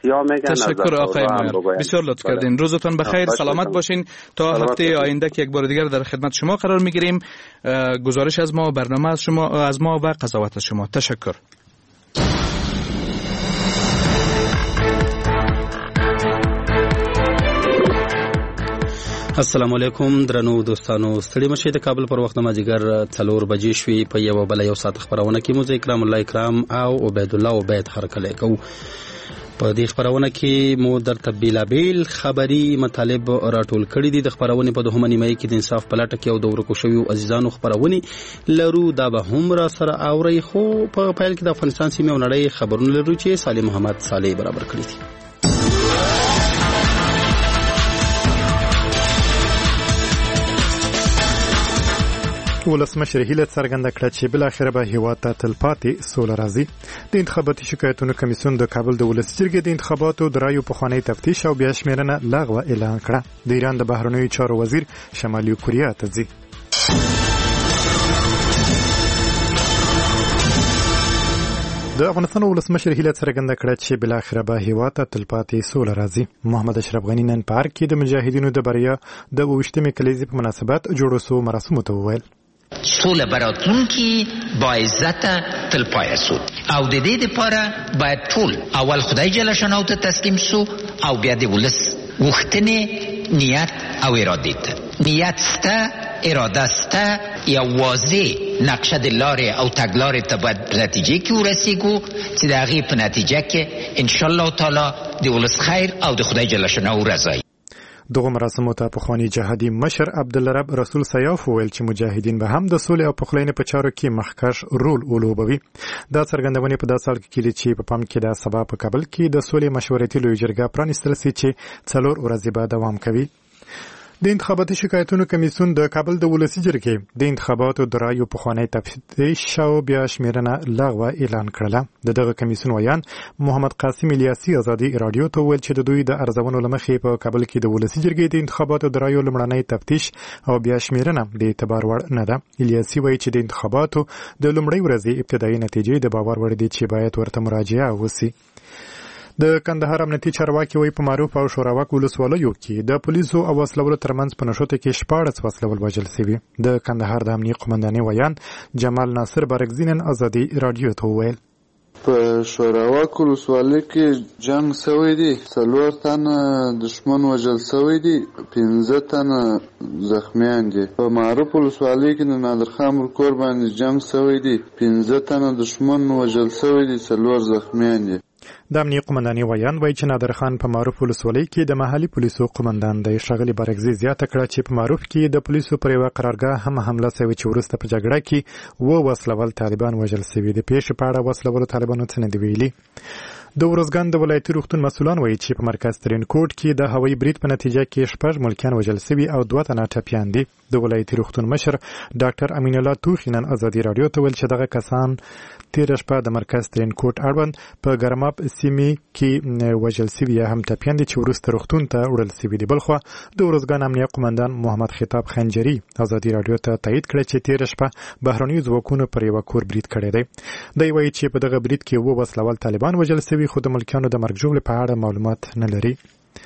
یا میگن. تشکر آقای مایار، بسیار لطف کردین. روزتون بخیر، سلامت باشین. تا هفته آینده که یک بار دیگر در خدمت شما قرار میگیریم. گزارش از ما، برنامه از ما و قضاوت از شما. تشکر. السلام علیکم درنو دوستانو، ستړي مشه. د کابل پر وخت مازیګر 4 بجې شوې. په یو بل یو ساعت خبرونه کې مو اکرام الله اکرام او عبید الله عبید هرکلی کو. په دې خبرونه کې مو درته بیلابیل خبري مطالب راټول کړي دي. د خبرونه په دوه نیمه کې د انصاف په لټه کې او د ورکو شویو عزیزانو خبرونه لرو. دا به هم را سره اوري، خو په پیل کې د افغانستان سیمه او نړۍ خبرونه لرو چې سالم محمد صالح برابر کړی دي. ولسمشر هیله څرګنده کړه چې بل اخر به هیواد ته تلپاتې سوله راځي. د انتخاباتي شکایتونو کمیسیون د کابل د ولسي جرګې د انتخاباتو د رایو پخوانی تفتیش او بیا شمیرنه لغوه اعلان کړه. د ایران د بهرنیو چارو وزیر شمالي کوریا ته ځي. د افغانستان ولسمشر هیله څرګنده کړه چې بل اخر به هیواد ته تلپاتې سوله راځي. محمد اشرف غنی نن پارک کې د مجاهدینو د بریا د 28مې کلیزې په مناسبت جوړو سو مراسمو ته وویل سوله براتونکي با عزت تلپای سو او د دې لپاره باید ټول اول خدای جل شانه ته تسلیم سو او بیا د ولس وختنه نیت او اراده ته نیت سته اراده سته یا واضح نقشه د لارې او تګلارې ته باید نتیجه کې ورسیږو چې د هغې په نتیجه کې انشاءالله تعالی د ولس خیر او د خدای جل شانه رضایي. دغه مراسمو ته پخوانی جهادي مشر عبدالرب رسول سیاف وویل چې مجاهدین به هم د سولې او پخلاینې په چارو کې مخکښ رول ولوبوي. دا څرګندونه په داسې حال کې کېږي چې په پام کې د سبا په کابل کې د سولې مشورتي لوی جرګه پرانیستل شي چې 4 ورځې به دوام کوي. د انتخاباتي شکایتونو کمیسیون د کابل د ولسي جرګې د انتخاباتو د رایو پخوانی تفتیش او بیا شمیرنه لغوه اعلان کړله. دغه کمیسیون ویان محمد قاسم الیاسی ازادي رادیو ته ویل چې د دوی د ارزونو لمخې په کابل کې د ولسي جرګې د انتخاباتو د رایو لمړنی تفتیش او بیا شمیرنه د اعتبار وړ نه ده. الیاسی وایي چې د انتخاباتو د لومړۍ ورځې ابتدایي نتیجې د باور وړ دي چې باید ورته مراجعه وشي. د کندهار امنیتي چارواکي وایي په معروف او شوراوک ولسوالیو کې د پولیسو او وسلوالو ترمنځ په نښتو کې 14 وسلوال وژل شوي. د کندهار د امنیت قومندانۍ ویان جمال ناصر برګزینن ازادي رادیو ته وویل په شوراوک ولسوالۍ کې جنگ شوی دی، 4 تنه دشمن وژل شوی دي، 15 تنه زخمیان دي. په معروف ولسوالۍ کې د نادرخان ورکور باندې جنگ شوی دی، 15 تنه دشمن وژل شوی دي، 4 زخمیان دي. د امنیت قومندانۍ ویان وایي چې نادرخان په معروف ولسوالۍ کې د محلي پولیسو قومندان دی. ښاغلي برګزی زیاته کړه چې په معروف کې د پولیسو پر یوه قرارګاه هم حمله شوې چې وروسته په جګړه کې 2 وسلوال طالبان وژل شوي. د پیښې په اړه وسلوالو طالبانو څه نه دي ویلي. د ورزګان د ولایتي روغتون مسؤلان وایي چې په مرکز ترینکوټ کې د هوایي برید په نتیجه کې 6 ملکیان وژل شوي او 2 تنه ټپیان دي. د ولایتي روغتون مشر ډاکټر امین الله توخی نن ازادي رادیو ته ویل چې دغه کسان تیر شپه د مرکز ترینکوټ اړوند په ګرماب سیمې کې وژل شوي هم ټپیان دي چې وروسته روغتون ته وړل شوي دي. بلخوا د ورزګان امنیه قومندان محمد خطاب خنجري ازادي رادیو ته تایید کړ چې تیر شپه بهرنیو ځواکونو پر یو کور برید کړی دی. دی وایي چې په دغه برید کې 2 وسلوال طالبان وژل شوي خو د ملکیانو د مرګ ژوبلې په اړه معلومات نه لري.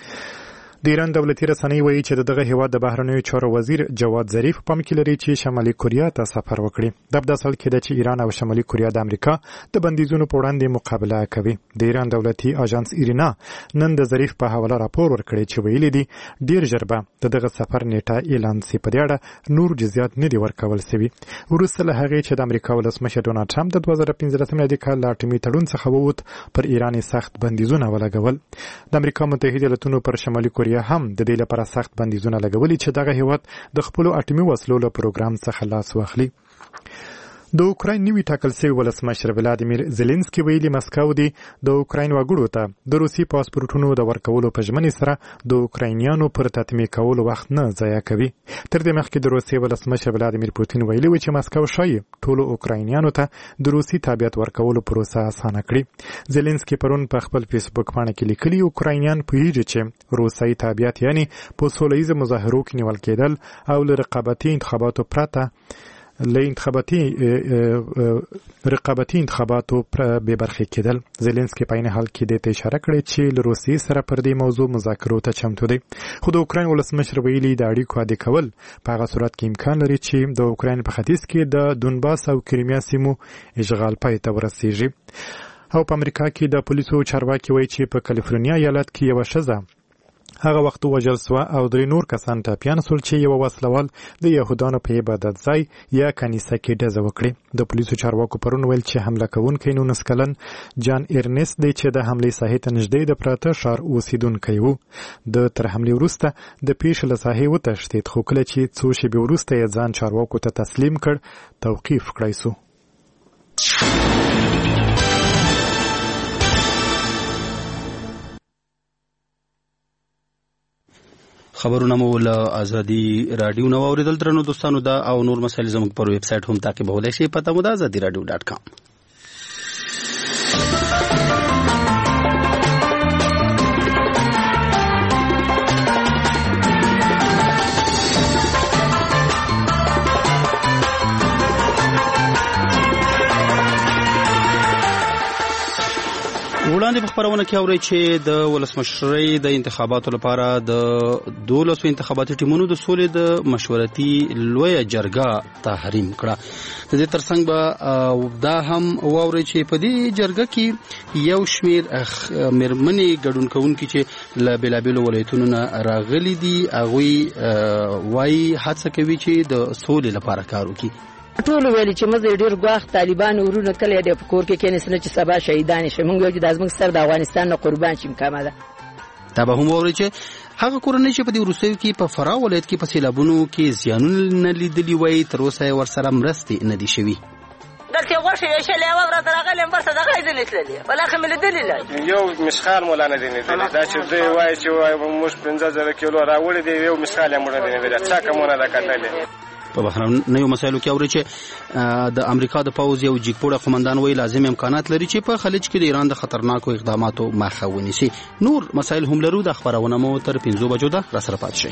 د ایران دولتي رسنۍ وایي چې دغه هیواد د بهرنیو چارو وزیر جواد ظریف پام کې لري چې شمالي کوریا ته سفر وکړي. د داسې حال کې ده چې ایران او شمالي کوریا د امریکا د بندیزونو په وړاندې مقابله کوي. د ایران دولتي اژانس ایرینا نن د ظریف په حواله راپور ورکړی چې ویلي دي ډیر ژر به دغه سفر نیټه اعلان شي. په دې اړه نور جزئیات نه دي ورکول شوي. وروسته له هغې چې د امریکا ولسمشر ډونالډ ټرمپ د 2015 کال له اټومي تړون څخه ووت پر ایران سخت بندیزونه ولګول. د امریکا متحده ایالتونو پر شمالي کوریا هم د دې لپاره سخت بندیزونه لګولي چې دغه هیواد د خپل اټومي وسلو له پروګرام څخه لاس واخلي. د اوکراین نوی ټاکل شوی ولسمشر ولادیمیر زيلنسکي ویلي مسکو دی د اوکراین وګړو ته د روسي پاسپورتونو د ورکولو په ژمنې سره د اوکراینیانو پر تطمیع کولو وخت نه ضایع کوي. تر دې مخکې د روسي ولسمشر ولادیمیر پوتین ویلي و چې مسکو شایي ټولو اوکراینیانو ته د روسي تابعیت ورکولو پروسه اسانه کړي. زيلنسکي پرون په خپل فیسبوک باندې کې لیکلي اوکراینیان پوهیږي چې روسي تابعیت یعنی په سولهییز مظاهرو کې نیول کېدل او له رقابتي انتخاباتو پرته رقابتي انتخاباتو پر به برخه کېدل. زيلنسکي په عین حال کې د اشاره کړې چې له روسیې سره پر دې موضوع مذاکرو ته چمتو دی. خو د اوکراین ولسمشر ویلي د اړیکو عادي کول په هغه صورت کې امکان لري چې د اوکراین په ختیځ کې د دونباس او کریمیا سیمو اشغال پای ته ورسیږي. او په امریکا کې د پولیسو چارواکي وایي چې په کالیفورنیا ایالت کې یو ښځه هغه وخت وژل سوه او 3 نور کسان ټپیان سول چې یو وسلوال د یهودانو په عبادت ځای یا کنیسه کې ډزه وکړي. د پولیسو چارواکو پرون ویل چې حمله کوونکی 19 کلن جان ارنست دی چې د حملې ساحې ته نږدې د پراته ښار اوسیدونکی و. د تر حملې وروسته د پیښې له ساحې وتښتېد، خو کله چې څو شېبې وروسته یې ځان چارواکو ته تسلیم کړ توقیف کړای سو. خبرونه مو له ازادي رادیو نو اوریدل درنو دوستانو دا او نور مسایل زموږ پر ویب سټ هم تعقیبولای شئ. پته مو دا azadiradio.com. وړاندې په خبرونه کې اوري چې د ولسمشرۍ د انتخاباتو لپاره د 12 انتخاباتي ټیمونو د سولې د مشورتي لویه جرګه تحریم کړه. د دې ترڅنګ به دا هم واوري چې په دې جرګه کې یو شمیر مرمنې ګډون کوونکي چې له بېلابېلو ولایتونو نه راغلي دي هغوی وایي هڅه کوي چې د سولې لپاره کار وکړي. ټول ویلي چې مزه ډیر غواخ طالبان ورونه کله د کور کې کېنسنه چې سبا شهیدان شي. موږ یو چې د ازمن سر د افغانستان نه قربان شیم کومه ده. دا به هم ووري چې هغه کورنۍ چې په دې وروستیو کې په فراه ولایت کې په سیلابونو کې زیانونه لیدلي وای تر اوسه ورسره مرستې نه دي شوي. دلته غوښه یې شلې او ورته راغلم برسه دغه دې نتللی ولکه مل دلی یو مسخال مولانا دې نه دلی دا چې دوی وای چې موږ 15000 کیلو راوړي دی یو مسخال یې موږ نه دلی څه کومه نه کتلې. په بهرنیو مسایلو کې اوري چې د امریکا د پوز یو جګپوړه قومندان وی لازم امکانات لري چې په خلیج کې د ایران د خطرناکو اقداماتو مخه ونیسي. نور مسایل هم لرو. د خبرونه مو تر 5 بجو ده را سره پات شي.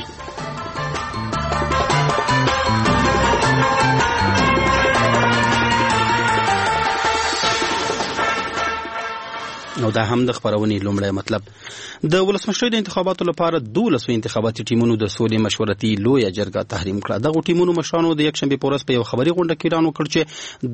نو دا هم د خبرونې لومړی مطلب. د ولسمشرۍ د انتخاباتو لپاره 12 انتخاباتي ټیمونو د سولې مشورتي لویه جرګه تحریم کړه. دغه ټیمونو مشرانو د یکشنبه په ورځ په یو خبري غونډه کې اعلان وکړ چې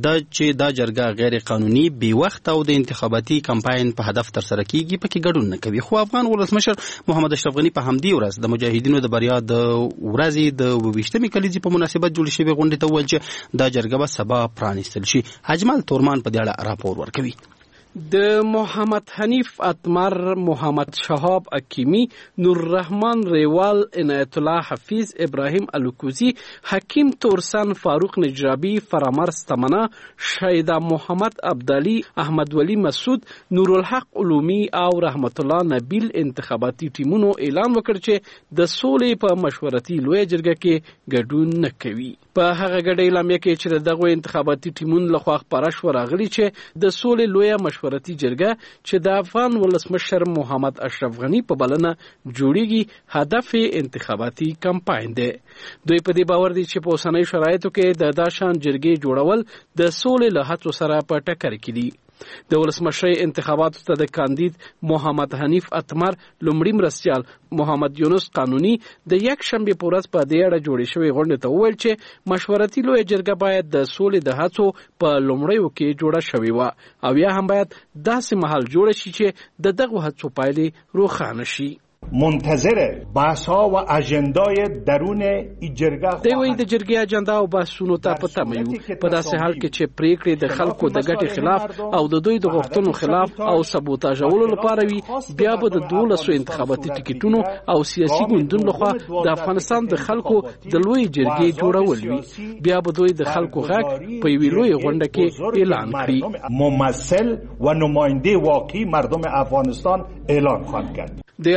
دا جرګه غیر قانوني، بې وخت او د انتخاباتي کمپاین په هدف تر سره کیږي، پکې ګډون نه کوي. خو افغان ولسمشر محمد اشرف غنی په همدې ورځ د مجاهدینو د بریا د ورځې د 28مې کلیزې په مناسبت جوړ شوی غونډه ته وویل چې دا جرګه به سبا پرانیستل شي. اجمل تورمان په دې اړه راپور ورکوي. د محمد حنیف اتمر، محمد شهاب حکیمی، نور الرحمن ریوال، عنایت الله حفیظ، ابراهیم الکوزی، حکیم تورسن، فاروق نجرابی، فرامرز تمنا، شهیدا محمد عبدالي، احمد ولی مسعود، نور الحق علومی او رحمت الله نبیل انتخاباتي ټیمونو اعلان وکړ چې د سولې په مشورتي لویه جرګه کې ګډون نه کوي. په هغه ګډه اعلامیه کې چې دغه انتخاباتي ټیمونو لخوا خبره شو راغلي چې د سولې لویه مشورتي جرګه چې د افغان ولسمشر محمد اشرف غنی په بلنه جوړیږي هدف انتخاباتي کمپاین دی. دوی په دې باور دي چې په اوسنۍ شرایطو کې د داشان جرګې جوړول د سولې له هڅو سره په ټکر کې دي. د ولسمشرۍ انتخاباتو ته د کاندید محمد حنیف اتمر لومړي مرستیال محمد یونس قانوني د یک شنبه په ورځ په دې اړه جوړې شوې غونډه ته وویل چې مشورتي لویه جرګه باید د سولې د هڅو په لومړیو کې جوړه شوې وه او یا هم باید داسې مهال جوړه شي چې د دغو هڅو پایلې روښانه شي. منتظر بحث‌ها و اجندای درون این جرګه دوی د جرګې اجندا او بحثونو ته په تمه یو په داسې حال کې چې پریکړې د خلکو د ګټې خلاف او د دوی د غوښتنو خلاف او سبوتاژولو لپاره وي. بیا به د 12 انتخاباتي ټیکټونو او سیاسي ګوندونو لخوا د افغانستان د خلکو د لوی جرګې جوړول وي. بیا به دوی د خلکو غږ په یوې لوی غونډه کې اعلان کړي. ممثل و نماینده واقعي مردم افغانستان اعلان خواهد کرد. د یاد 12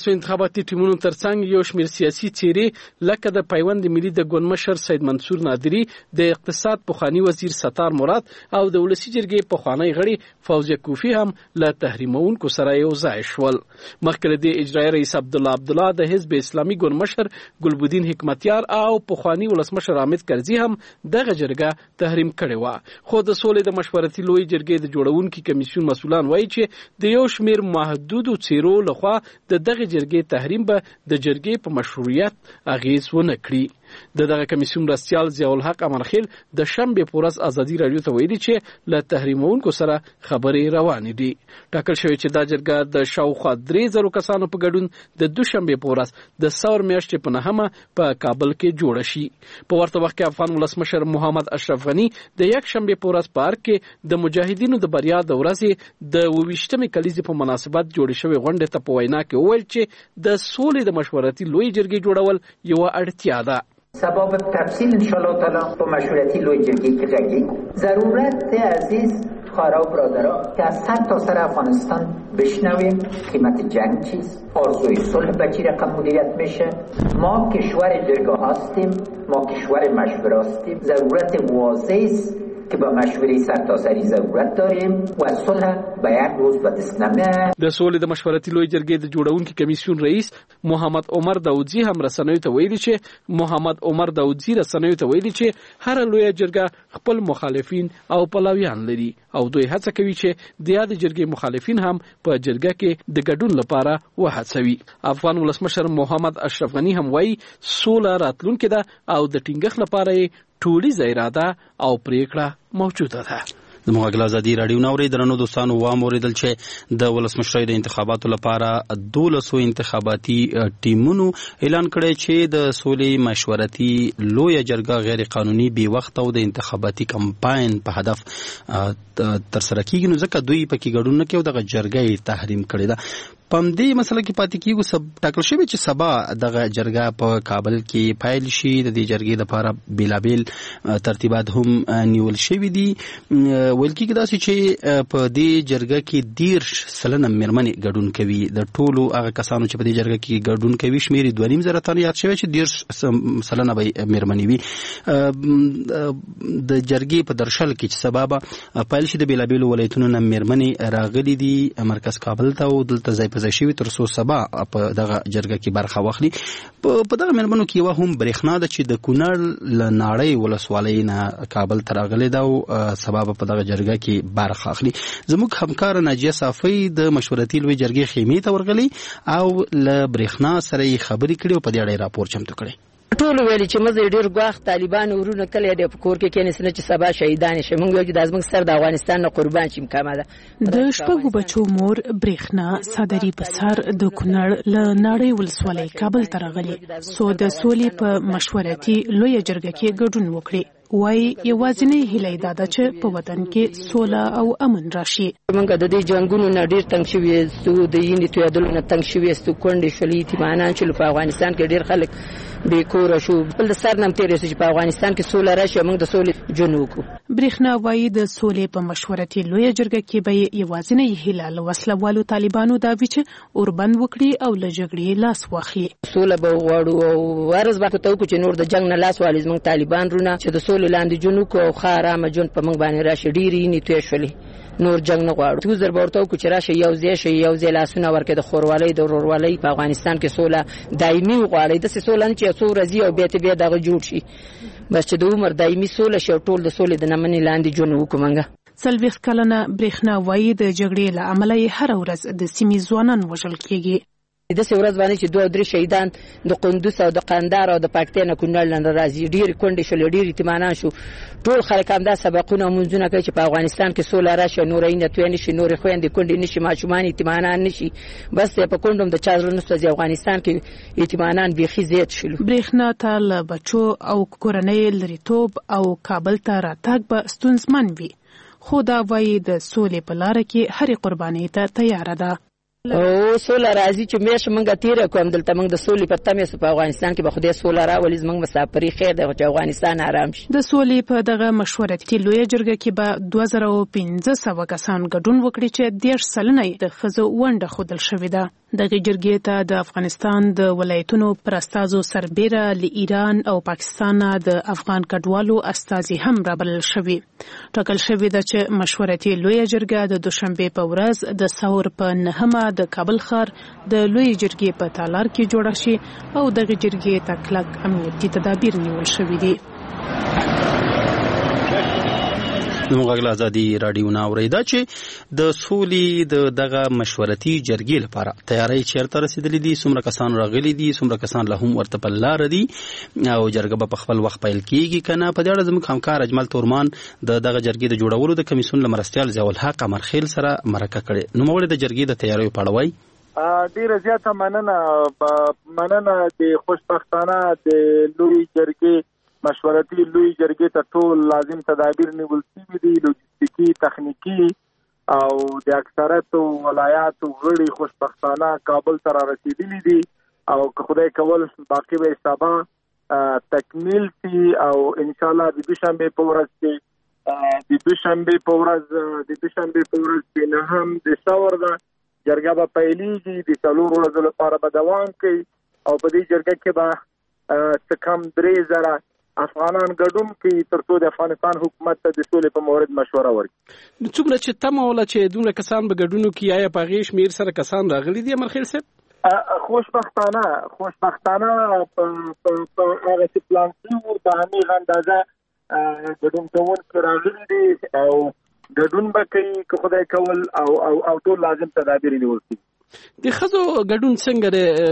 سیاسي انتخاباتي ټیمونو ترڅنګ یو شمېر سیاسي څېرې لکه د پیوند ملي د ګوندمشر سید منصور نادري، د اقتصاد پخوانی وزیر ستار مراد او د ولسي جرګې پخوانی غړي فوزیه کوفی هم له تحریمونکو سره یو ځای شول. مخکې د اجرایي رئیس عبدالله د حزب اسلامي ګوندمشر ګلبدین حکمتیار او پخوانی ولسمشر حامد کرزي هم دغه جرګه تحریم کړې وه. خو د سولې د مشورتي لوی جرګې د جوړونکي کمیسیون مسؤلان وایي چې د یو شمېر محدودو څېرو لخوا د دغه جرګې تحریم به د جرګې په مشروعیت اغیز ونه کړي. دغه کمیسیون مرستیال ضیاء الحق امرخیل د شنبې په ورځ ازادي رادیو ته ویلي چې له تحریمونکو سره خبرې روانې دي. ټاکل شوی چې دا جرګه د شاوخوا 3000 کسانو په ګډون د دوشنبې په ورځ د ثور میاشتې په 9 په کابل کې جوړه شي. په ورته وخت کې افغان ولسمشر محمد اشرف غني د یک شنبې په ورځ په ارګ کې د مجاهدینو د بریا د ورځې د 28مې کلیزې په مناسبت جوړې شوې غونډې ته په وینا کې وویل چې د سولې د مشورتي لوی جرګې جوړول یو اړتیا ده. سبب تفصیل انشاءالله تعالی با مشورتی لوی جرگی که جگی ضرورت عزیز خواهرها و برادرها که از سر تا سر افغانستان بشنویم قیمت جنگ چیست، آرزوی صلح به چی رقم مدیریت میشه. ما کشور جرگاه هستیم، ما کشور مشوره هستیم. ضرورت واضحی است که با مشورې سرتاسری ضرورت داریم و صلح به یک روز به دست نمیاد. د سولې د مشورتي لوی جرګې د جوړونکي کمیسیون رئیس محمد عمر داودزي هم رسنیو ته ویلي چې هر لوی جرګه خپل مخالفین او پلویان لري او دوی هڅه کوي چې د یاد جرګې مخالفین هم په جرګه کې د ګډون لپاره وهڅوي. افغان ولسمشر محمد اشرف غني هم وایي سوله راتلونکې ده او د ټینګښت لپاره ټولیزه اراده او پریکړه موجوده ده. د مغل ازادي رادیو نوري درنو دوستانو واموریدل چې د ولسمشرۍ د انتخاباتو لپاره 12 انتخاباتي ټیمونو اعلان کړی چې د سولې مشورتي لوی جرګه غیر قانوني بي وخت او د انتخاباتي کمپاین په هدف تر سره کیږي، نو ځکه دوی پکې ګډون نه کوي، دغه جرګه تحریم کړی ده. پم دې مسله کې پاتې کیږي سب ټاکل شوی چې سبا دغه جرګه په کابل کې فایل شي. د دې جرګې لپاره بیلابیل ترتیبات هم نیول شوی دي. ویل کېږي داسې چې په دې جرګه کې 10% میرمنې ګډون کوي. د ټولو هغه کسانو چې په دې جرګه کې ګډون کوي شمیر 2.5 تنه یاد شوی چې 10% به میرمنې وي. د جرګې په درشل کې چې سبا به فایل شي د بیلابیل ولایتونو نه میرمنې راغلي دي مرکز کابل ته او دلته ځای شوی تر څو سبا په دغه جرګه کې برخه واخلي. په دغه میرمنو کې یو هم برېښنا ده چې د کونړ له ناړۍ ولسوالۍ نه کابل ته راغلې ده او سبا په دغه جرګه کې برخه اخلي. زموږ همکار ناجیه صافی د مشورتي لوی جرګې خیمې ته ورغلي او له برېښنا سره یې خبرې کړې او په دې اړه راپور چمتو کړی. ټول ویلي چې مزه ډیر غواخ طالبان ورونه کله د کور کې کېنسنه چې سبا شهیدان شي. موږ یو د ازمن سر د افغانستان نه قربان شي مکمه ده. د شپږو بچو مور برېښنا صادري بسار د کونړ له ناړۍ ولسوالۍ کابل ته راغلي سو د سولې په مشورتي لوی جرګه کې ګډون وکړي. وای یوازینی هیله ده چې په وطن کې سوله او امن راشي. موږ د دې جنگونو نه ډیر تنګ شوي یو د یینې تویدلو نه تنګ شوي یو کونډې شولې ایتمانان چې په افغانستان کې ډیر خلک بې کور شو. بل سر نم تیر چې په افغانستان کې سوله راشي موږ د سولې جون وکړو. برېښنا وای د سولې په مشورتي لوی جرګه کې به یوازینی هیله له وسلوالو طالبانو دا وی چې اوربند وکړي او له جګړې لاس واخلي. سوله به غواړو او ورځ به ته چې نور د جنگ نه لاس والي موږ طالبان رونه چې د سولې لاندې جنو کو خارامه جون په موږ باندې راشي ډیری نه توې شولې نور جنگ نه غواړو. تو زر ورته کو چې راشه یو ځای لاسونه ورکه د خوروالۍ د ورورولۍ په افغانستان کې سوله دایمي غواړي. د سوله چې څو ورځې او به دغه جوړ شي بس چې د عمر دایمي سوله شو ټول د سولې د نمنې لاندې جون وکومنګه. سلويخ کلنه برېښنا وای د جګړې له امله هر ورځ د سیمې ځوانان وژل کیږي. د څه ورځ باندې چې 2-3 شهیدان د قندوز او د قندهار او د پاکستان کونړ لاندې راځي ډیر کونډې شول ډیر ایتمانان شو. ټول خلک هم دا سبقونه منځونه کوي چې په افغانستان کې سوله راشي نور نه توې نشي نور خويندې کونډې نشي ماشومان ایتمانان نشي بس په کونډم د چا ځل نشته افغانستان کې ایتمانان بيخي زیات شول. برېښنا ته له بچو او کورنۍ لریتوب او کابل ته راتګ به ستونزمن وي خو دا وایي د سولې په لار کې هر قرباني ته تیار ده. او سوله راځي چې میش منګه تیر کوم دلته منګ د سولې په تمه په افغانستان کې به خدای سوله راولي زمنګ مسافري خیر د افغانستان آرام شي. د سولې په دغه مشورتي لوی جرګه کې به 2500 کسان ګډون وکړي چې 10 سلنه د خزو ونده خودل شوې ده. دغه جرګې ته د افغانستان د ولایتونو پرستازو سربېره له ایران او پاکستان د افغان کډوالو استازي هم رابلل شوي. ټاکل شوی ده چې مشورتي لوی جرګه د دوشنبه په ورځ د ثور په 9 د کابل ښار د لوی جرګې په تالار کې جوړه شي او دغه جرګې ته کلک امنیتي تدابیر نیول شوي دي. نو غږ ازادي رادیو ناوریدا چې د سولې دغه مشورتي جرګې لپاره تیاری چیرته رسیدلې دي، څومره کسان راغلي دي، څومره کسان له هم ورته په لار دي او جرګه په خپل وخت پیل کیږي کنه. په دې اړه زموږ همکار اجمل تورمان دغه جرګې د جوړولو د کمیسیون لمرستیال ضیاء الحق امرخیل سره مرکه کړې. نو موږ د جرګې د تیاریو په اړه وایي. ډیره زیاته مننه د خوشبختانه د لوی جرګې مشورتي لوی جرګې ته ټول لازم تدابیر نیول شوي دي، لوجستیکي، تخنیکی او د اکثریت ولایاتو غړي خوشبختانه کابل ته رسیدلي دي او که خدای کول باقي به سبا تکمیل شي او ان شاء الله د دوشنبه په ورځ نه هم د ثور ده جرګه به پیلېږي، د 4 ورځو لپاره به دوام کوي او په دې جرګه کې به څه کم 3000 افغانان ګډون کوي ترڅو د افغانستان حکومت ته د سولې په مورد مشوره ورکړي. نو څومره چې تمه ولا چې دومره کسان به ګډون کوي، آیا په هغې شمېر سره کسان راغلي دي امرخیل صاحب؟ خوشبختانه په هغه چې پلان شوي په همېغه اندازه ګډون کوونکي راغلي دي او ګډون به کوي که خدای کول او ټول لازم تدابیر نیول شي. د خزو ګډون څنګه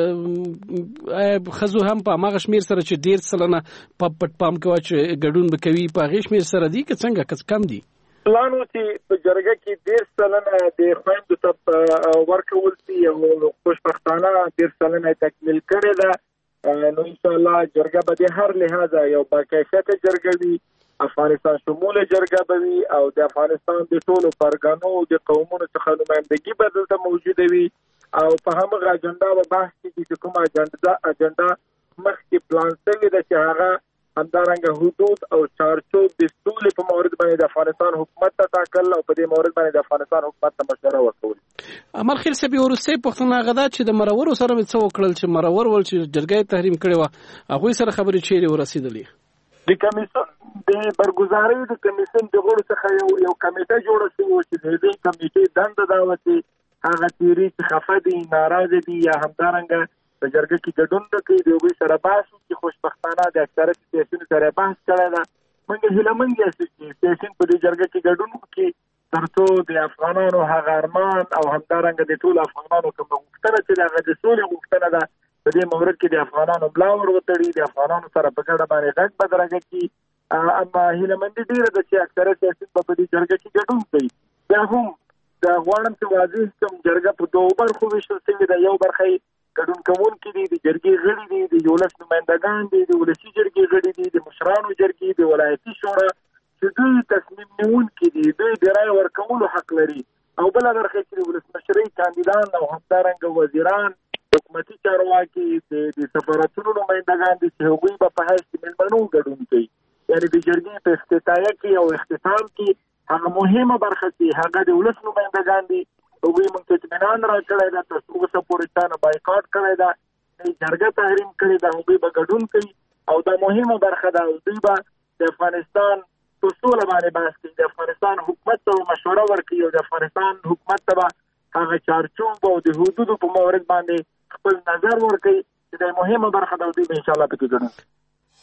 دی؟ خزو هم په هغه شمېر سره چې 10 سلنه په پام کوي چې ګډون به کوي په هغې شمېر سره دي که څنګه که کم دي؟ پلان و چې په جرګه کې 10 سلنه د خویندو ته ورکول شي او خوشبختانه 10 سلنه تکمیل کړې ده. نو انشاءالله جرګه به د هر لحاظه یو باکیفیته جرګه وي، افغانستان شموله جرګه به وي او د افغانستان د ټولو فرګانو د قومونو څخه نمایندګي به دلته موجوده وي او په همغه اجنډا به بحث کېږي چې کومه اجنډا مخکې پلان شوې ده چې هغه همدارنګه حدود او چارچوب د سولې په مورد باندې د افغانستان حکومت ته ټاکل او په دې مورد باندې د افغانستان حکومت ته مشوره ورکول. امرخیل صاحب وروستۍ پوښتنه هغه ده چې د مرورو سره مې څه وکړل چې مرور ول چې جرګه تحریم کړې وه هغوی سره خبرې چیرې ورسېدلې؟ د کمیسیون د برګزارۍ د کمیسیون د غړو څخه یو کمیټه جوړه شوې چې د دې کمیټې دنده دا وه چې هغه تیری چې خفه دي، ناراضه دي یا همدارنګه په جرګه کې ګډون نه کوي د هغوی سره بحث وکړي. خوشبختانه د اکثریت سیاسیونو سره بحث کړی ده. موږ هیله یاست چې سیاسیون په دې جرګه کې ګډون وکړي ترڅو د افغانانو هغه ارمان او همدارنګه د ټولو افغانانو کومه غوښتنه چې هغه د سولې غوښتنه ده په دې مورد کې د افغانانو ملا ور وتړي، د افغانانو سره په ګډه باندې غږ بدرګه کړي. اما هیلهمندي ډېره ده چې اکثره سیاسیون په دې جرګه کې ګډون کوي. بیا هم دا غواړم چې واضح کړم جرګه په 2 برخو ویشل شوې ده. یو برخه یې ګډون کوونکي دي، د جرګې غړي دي، د یولس نمایندګان دي، د ولسي جرګې غړي دي، د مشرانو جرګې، د ولایتي شورا چې دوی تصمیم نیونکي دي، دوی د رایې ورکولو حق لري. او بله برخه چې د ولسمشرۍ کاندیدان او همدارنګه وزیران، حکومتي چارواکي، د سفارتونو نمایندګان دي چې هغوی به په حیث د مېلمنو ګډون کوي. یعنې د جرګې په افتتاحیه کې او اختتام کې هغه مهمه برخه چې هغه د ولس نمایندګان دي هغوی موږ ته اطمینان راکړی ده، تر اوسه پورې چا نه بایکاټ کړی ده، جرګه تحریم کړې ده، هغوی به ګډون کوي او دا مهمه برخه ده. دوی به د افغانستان په سوله باندې بحث کوي، د افغانستان حکومت ته مشوره ورکوي او د افغانستان حکومت ته به هغه چارچوب او د حدودو په مورد باندې خپل نظر ورکوي چې دا مهمه برخه ده. دوی به انشاءالله پکې ګډون کوي.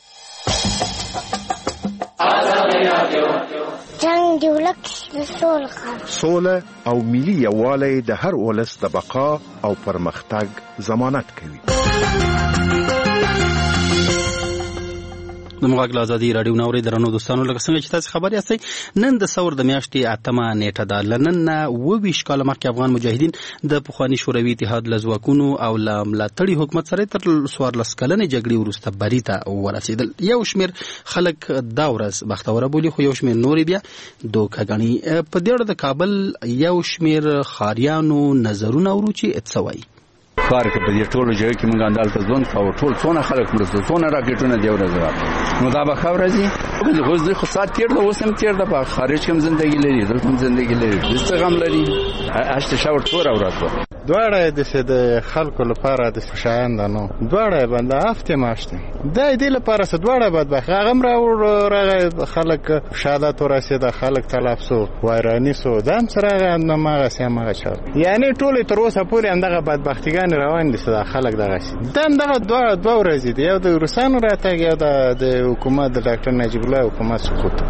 جنگ د ولس سوله او ملي یووالی د هر ولس د بقا او پرمختګ ضمانت کوي. د مغاګل ازادي رادیو نوري درنو دوستانو لکه څنګه چې تاسو خبر یاستئ نن د ثور د میاشتې 8مه نیټه ده لنن 22 کال مخکې افغان مجاهدین د پخوانی شوروي اتحاد لزواکونو او ملاتړي حکومت سره تر 14 کلنې جګړې وروسته بری ته ورسېدل. یو شمیر خلک دا ورځ بختوره بولي خو یو شمیر نور بیا دوکه غني. په دې اړه د کابل یو شمیر خاریانو نظرونه ورچی اتسوي کار کې په دې ټولو ځای کې موږ اندالته ځون او ټول څونه خلک مرسته څونه راکټونه دی ورځ نو دا به خبره دي خو زه خو سات تیر د وسم تیر د په خارج کې زندگی لري دلته زندگی لري دسته غم لري هشت شاور تور اوراتو دواړه د خلکو لپاره د خوشایند نو دواړه باندې هفته ماشته د دې لپاره څه دواړه بدبخت غم را خلک شهادت ورسېد خلک تلف سو وایرانی سو دم سره نه ماغه سیمه چا یعنی ټول تر اوسه پورې اندغه بدبختیګان روان دي صدا خلک دغه دغه دوه ورځې دی یو د روسانو راتګ یو د حکومت د ډاکټر نجیب الله حکومت سقوط.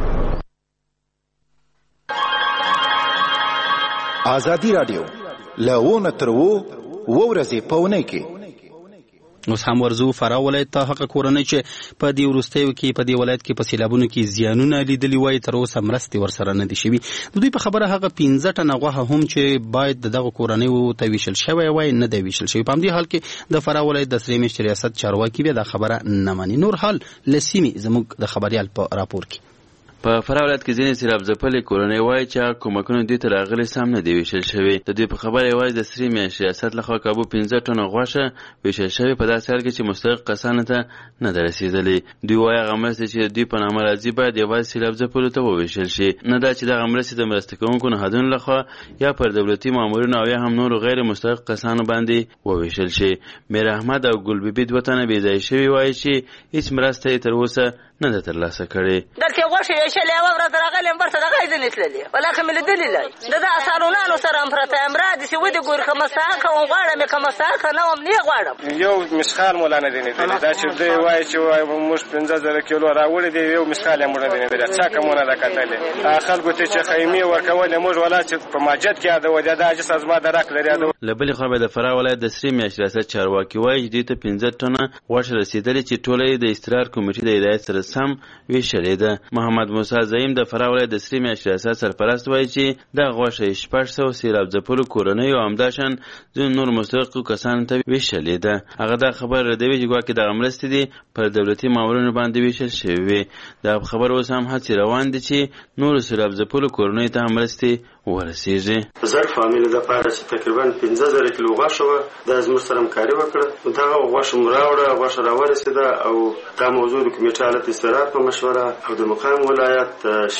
ازادي رادیو لونه ترو ورځې پونه کې اوس هم ورزو فراه ولایت ته حق کورنۍ چې په دې ورستیو کې په دې ولایت کې په سیلابونو کې زیانونه لیدلی وای تر اوسه مرستې ورسره نه دي شوي. د دوی په خبره هغه 15 ټنه غوښه هم چې باید دغه کورنۍ ته ویشل شوی وای نه دی ویشل شوی. په همدې حال کې د فراه ولایت د سری مشر ریاست چارواکي بیا د خبره نه مانی. نور حال لسیمی زموږ د خبريال په راپور کې په فراه ولایت کې ځینې سیلاب ځپلې کورنۍ وایي چې کومکونه دوی ته راغلي سم نه دي ویشل شوي. د دوی په خبره یوازې د سری مشر ریاست لخوا کابو 15 ټنه غوښه ویشل شوې په داسې حال کې چې مستحق کسانو ته نه ده رسېدلې. دوی وایي هغه مرستې چې دوی په نامه راځي باید یوازې سیلاب ځپلو ته وویشل شي نه دا چې دغه مرستې د مرسته کوونکو نهادونو لخوا یا پر دولتي مامورینو او یا هم نورو غیر مستحق کسانو باندې وویشل شي. میر احمد او ګل بیبي دوه تنه بې ځایه شوي وایي چې هیڅ مرسته یې تر اوسه نه ده ترلاسه کړې. دلته غوښې ویشلې یوه ورځ راغلې برته دغه یې ځینې تللې ولاکه مې لیدلې لای د دا سالونانو سره هم پرته یم را داسې ودې ګوري که مستحقه وم غواړم یې که مستحقه نه وم نه غواړم. یو مسخال مولا نه دی لیدلی دا چې دوی وایي چې موږ 15,000 کیلو راوړي دی یو مسخال یې موږ نه دی لیدلی څه کمونه ده کتلې خلکو ته چې خیمې ورکولې موږ ولا چې په مسجد کې یادولې دا عجز از ما درک لري. له بلې خوا به د فراه ولایت د سری مشر ریاست چارواکي وایي چې دوی ته 15 ټنه غوښه رسېدلې چې ټوله یې د استقرار کمیټې د هدایت سره سم ویشلې ده. محمد موسی زعیم د فراه ولایت د سری مشر ریاست سرپرست وایي چې دغه غوښه 600 سیلاب ځپلو کورنۍ او همداشان ځینو نور مستحقو کسانو ته ویشلې ده. هغه دا خبر ردوي چې ګواکې دغه مرستې دي پر دولتي مامورینو باندې ویشل شوې وي. دا خبر اوس هم هڅې روان دي چې نورو سیلاب ځپلو کورنۍ ته مرستې ورسیږي. زر فامیل د پاره چې تقریبا 15,000 کیلو غوښه وه دا زموږ سره همکاري وکړه دغه غوښه مو راوړه غوښه راورسېده او دا موضوع د کمیټې حالت استقرار په مشوره او د مقام ولایت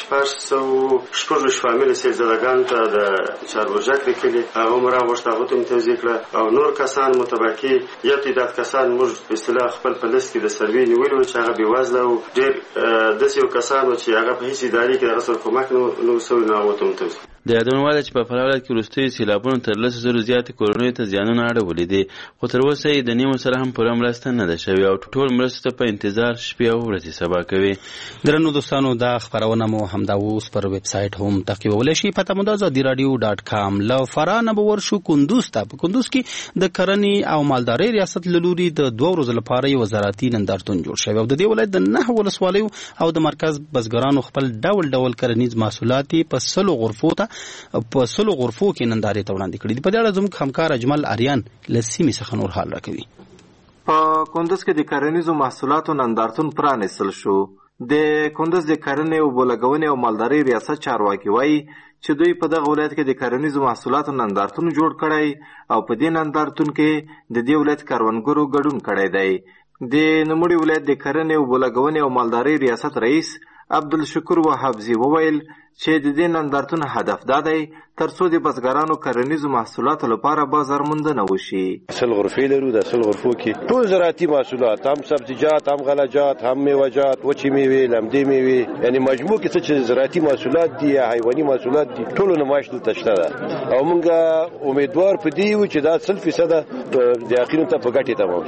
600 فامیل سیلزدګانو ته د چاربرجک لیکلي هغه مو راوښته هغه ته مې توضیح کړه او نور کسان متبقي یا تعداد کسان موږ په اصطلاح خپل په لیست کې د سروې نیولو چې هغه بېوزله او ډېر داسې کسانو چې هغه په هېڅ ادارې کې دغه سره کومک نه سوی نه هغو ته مې توضیح. د یادونه واده چې په فراه ولایت کې وروستیو سیلابونو تر 10,000 زیاتې کورنیو ته زیانونه اړولي دي خو تر اوسه یې د نیمو سره هم پوره مرسته نه ده شوې او ټول مرستو ته په انتظار شپې او ورځې سبا کوي. درنو دوستانو دا خبرونه مو همدا اوس پر ویب سایټ هم تعقیبولی شئ. پته مو ده ازادیراډیو.com. له فراه نه به ورشو کندوز ته. په کندوز کې د کرنې او مالدارۍ ریاست له لوري د 2 ورځو لپاره یو زراعتي نندارتون جوړ شوی او د دې ولایت د 9 ولسوالیو او د مرکز بزګرانو خپل ډول ډول کرنیز محصولات په 100 غرفو ته په 100 غرفو کې نندارې ته وړاندې کړي دي. په دې اړه زموږ همکار اجمل اریان له سیمې څخه نور حال راکوي. په کندوز کې د کرنیزو محصولاتو نندارتون پرانیستل شو. د کندوز د کرنې او بولګونې او مالدارۍ ریاست چارواکي وایي چې دوی په دغه ولایت کې د کرنیزو محصولاتو نندارتون جوړ کړی او په دې نندارتون کې د دې ولایت کروندګرو ګډون کړی دی. د نوموړي ولایت د کرنې او بولګونې او مالدارۍ ریاست رئیس عبدالشکور وهابزي وویل چې د دې نندارتون هدف دا دی ترڅو د بزګرانو کرنیزو محصولاتو لپاره بازار موندنه وشي. 100 غرفې لرو د 100 غرفو کې ټول زراعتي محصولات هم سبزیجات هم غلجات هم میوه‌جات وچې میوې لمدې میوې یعنی مجموع کې څه چې زراعتي محصولات دي یا حیواني محصولات دي ټول نمایش دلته شته ده او موږ امیدوار په دې یو چې دا 100% د اخیرو ته په ګټه تمام شي.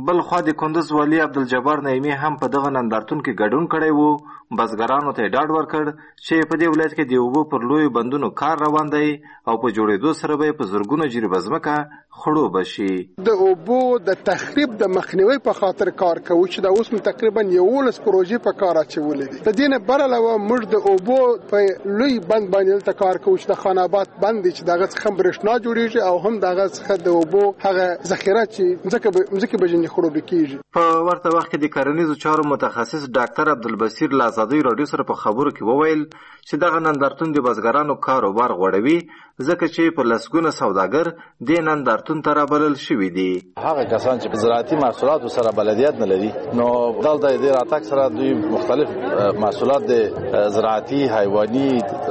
بل خو د کندوز والی عبدالجبار نعیمی هم په دغه نندارتون کې ګډون کړی وو. بزګرانو ته ډاډ ورکړ چې په دې ولایت کې د اوبو پر لوی بندونو کار روان دی او په جوړېدو سره به په زرګونو جریبه ځمکه خړوبه شي. د اوبو د تخریب د مخنیوي په خاطر کار کوو چې دا اوس تقریبا 11 پروژې په کار اچولې دي. د دې نه بر علاوه موږ د اوبو په لوی بند باندې ته کار کوو چې د خان آباد بند چې دغه څخه برېښنا جوړیږي او هم دغه څخه د اوبو هغه ذخیره چې ځکه بجنې خړوبه کیږي. په ورته وخت کې د کرنیزو چارو متخصص ډاکټر عبدالبصیر له ازادۍ راډیو سره په خبرو کې وویل چې دغه نندارتون د بزګرانو کاروبار غوړوي ځکه چې په لسګونه سوداګر د نندارتون ته رابلل شوي دي. هغه کسان چې په زراعتي محصولاتو سره بلدیت نه لري نو دلته د راتګ سره دوی مختلف محصولات د زراعتي، حیواني،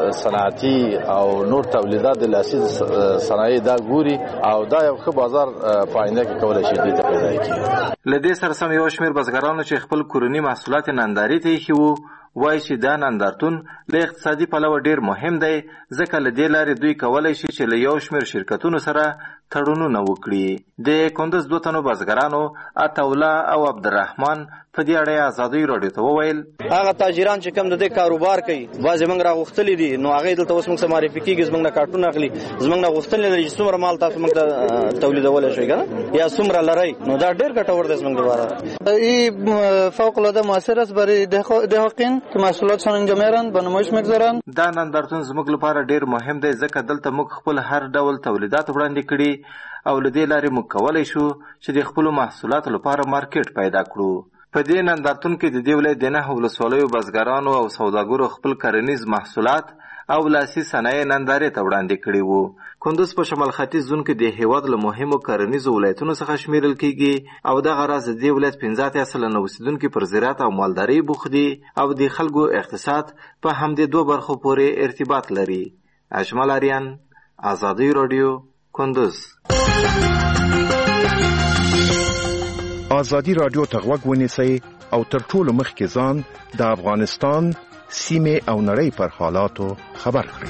صنعتي او نور تولیدات د لاسي صنایع دا ګوري او دا یو ښه بازار په آینده کې کولی شي دوی ته پیدا کړي. له دې سره سم یو شمېر بزګرانو چې خپل کورني محصولات نندارې ته ایښي وو وایي چې دا نندارتون له اقتصادي پلوه ډیر مهم دی ځکه له دې لارې دوی کولی شي چې له یو شمېر شرکتونو سره تړونونه وکړي. د کندوز 2 تنو بزګرانو عطاالله او عبدالرحمن په دې اړه ازادۍ راډیو ته وویل هغه تاجران چې کوم د دې کاروبار کوي بعضې موږ راغوښتلي دي نو هغې دلته اوس موږ څه معرفي کېږي زموږ نه کارټونه اخلي زموږ نه غوښتنې لري چې څومره مال تاسو موږ ته تولیدولی شئ که نه یا څومره لرئ نو دا ډېر ګټور دی زموږ لپاره. این فوق‌العاده مؤثر است برای دهقان که محصولاتشان اینجا میارن به نمایش میگذارن. دا نندارتون زموږ لپاره ډېر مهم دی ځکه دلته موږ خپل هر ډول تولیدات وړاندې کړي او له دې لارې موږ کولی شو چې د خپلو محصولاتو لپاره مارکیټ پیدا کړو. په دې نندارتون کې د دې ولایت د 9 ولسوالیو بزګرانو او سوداګرو خپل کرنیز محصولات او لاسي صنایع نندارې ته وړاندې کړي وو. کندوز په شمال ختیځ زون کې د هیواد له مهمو کرنیزو ولایتونو څخه شمیرل کیږي او دغه راز د دې ولایت 15% اوسیدونکي پر زراعت او مالدارۍ بوخت دي او د خلکو اقتصاد په همدې 2 برخو پورې ارتباط لري. اجمل اریان، ازادۍ راډیو، کندوز. ازادي راډیو ته غوږ ونیسئ او تر ټولو مخکې ځان د افغانستان سیمه او نړۍ پر حالاتو خبر کړئ.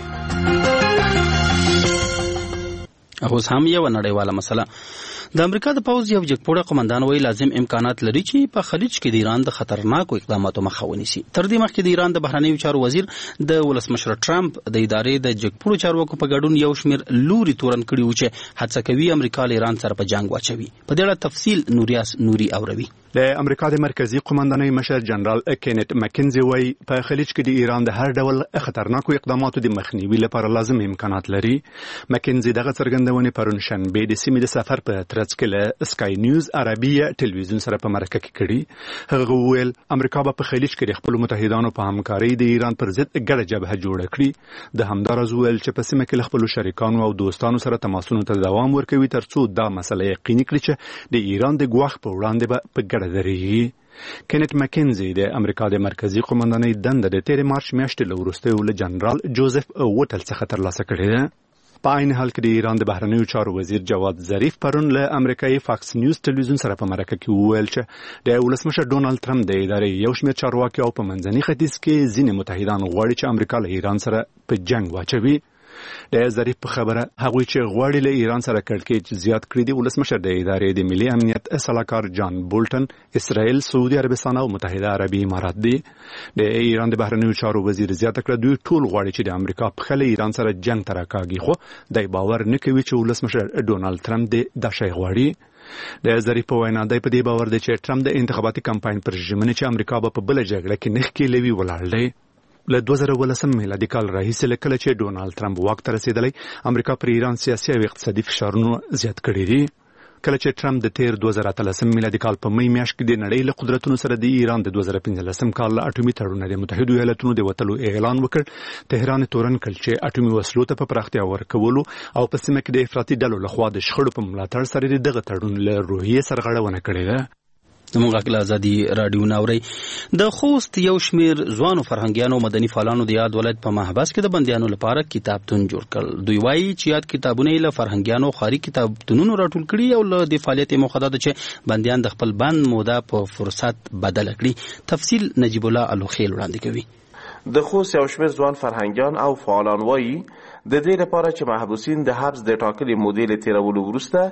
اوس هم یو نړیواله مسله. د امریکا د پوځ یو جګپوړه قومندان وایي لازم امکانات لري چې په خلیج کې د ایران د خطرناکو اقداماتو مخه ونیسي. تر دې مخکې د ایران د بهرنیو چارو وزیر د ولسمشر ټرمپ د ادارې د جګپوړو چارواکو په ګډون یو شمېر لوري تورن کړي و چې هڅه کوي امریکا له ایران سره په جنگ واچوي. په دې اړه تفصیل نوریاس نوري اوروي. د امریکا د مرکزی قومندانۍ مشر جنرال کینیت مکنزي وایي په خلیج کې د ایران د هر ډول خطرناکو اقداماتو د مخنیوي لپاره لازم امکانات لري. مکنزي دغه څرګندونې پرون شنبه د سیمې د سفر په ترڅ کې له سکای نیوز عربیه ټلویزیون سره په مرکه کې کړي. هغه وویل امریکا به په خلیج کې د خپل متحدانو په همکارۍ د ایران پر ضد ګډه جبهه جوړه کړي. د همدارز وویل چې په سیمه کې له خپل شریکانو او دوستانو سره تماسونو ته دوام ورکوي ترڅو دا مسله یقیني کړي چې د ایران د ګواښ په وړاندې به په ګډه درېږي. کینیت مکنزي د امریکا د مرکزی قومندانۍ دنده د 13 مارچ میاشتې له وروسته له جنرال جوزف وټل څخه ترلاسه کړې ده. په عین حال کې د ایران د بهرنیو چارو وزیر جواد ظریف پرون له امریکایي فاکس نیوز ټلویزیون سره په مرکه کې وویل چې د ولسمشر ډونالد ټرمپ د ادارې یو شمېر چارواکي او په منځني ختیځ کې ځینې متحدان غواړي چې امریکا له ایران سره په جنگ واچوي. د ظریف په خبره هغوی چې غواړي له ایران سره کړکېچ زیات کړي دي ولسمشر د ادارې د ملي امنیت سلاکار جان بولټن، اسرائیل، سعودي عربستان او متحده عربي امارات دي. د ایران د بهرنیو چارو وزیر زیاته کړه دوی ټول غواړي چې د امریکا په خله ایران سره جنگ ته راکاږي خو د باور نه کوي چې ولسمشر ډونالد ټرمپ دا شی غواړي. د ظریف په وینا دی په دې باور دی چې ټرمپ د انتخاباتي کمپاین پر ژمنې چې امریکا به په بل جګړه کې نخ کې لوي ولاړ دی. له 2018 میلادي کال راهیسې له کله چې ډونالد ټرمپ واک ته رسېدلی امریکا پر ایران سیاسي او اقتصادي فشارونه زیات کړي دي. کله چې ټرمپ د 2013 میلادي کال په می میاشت کې د نړۍ له قدرتونو سره د ایران د 2015 کال اټومي تړون د متحده ایالاتونو د وټلو اعلان وکړ، تهران تورن کړ چې اټومي وسلو ته په پراختیا ورکولو او په سیمه کې د افراطي ډلو لخوا د شخړو په ملاتړ سره دغه تړون له روحیې سرغړونه کړې ده. زموږ غږ ازادي راډیو ناوري. د خوست یو شمیر ځوانو فرهنګیانو مدني فعالانو د یاد ولایت په محبس کې د بندیانو لپاره کتابتون جوړ کړ. دوی وایي چې یاد کتابونه له فرهنګیانو خاري کتابتونونو راټول کړي او له د فعالیت موخه ده چې بندیان د خپل بند موده په فرصت بدل کړي. تفصیل نجیب الله الوخیل وړاندې کوي. د خوست یو شمیر ځوان فرهنګیان او فعالان وایي د دې لپاره چې محبوسین د حبس د ټاکلي مودې له تیرولو وروسته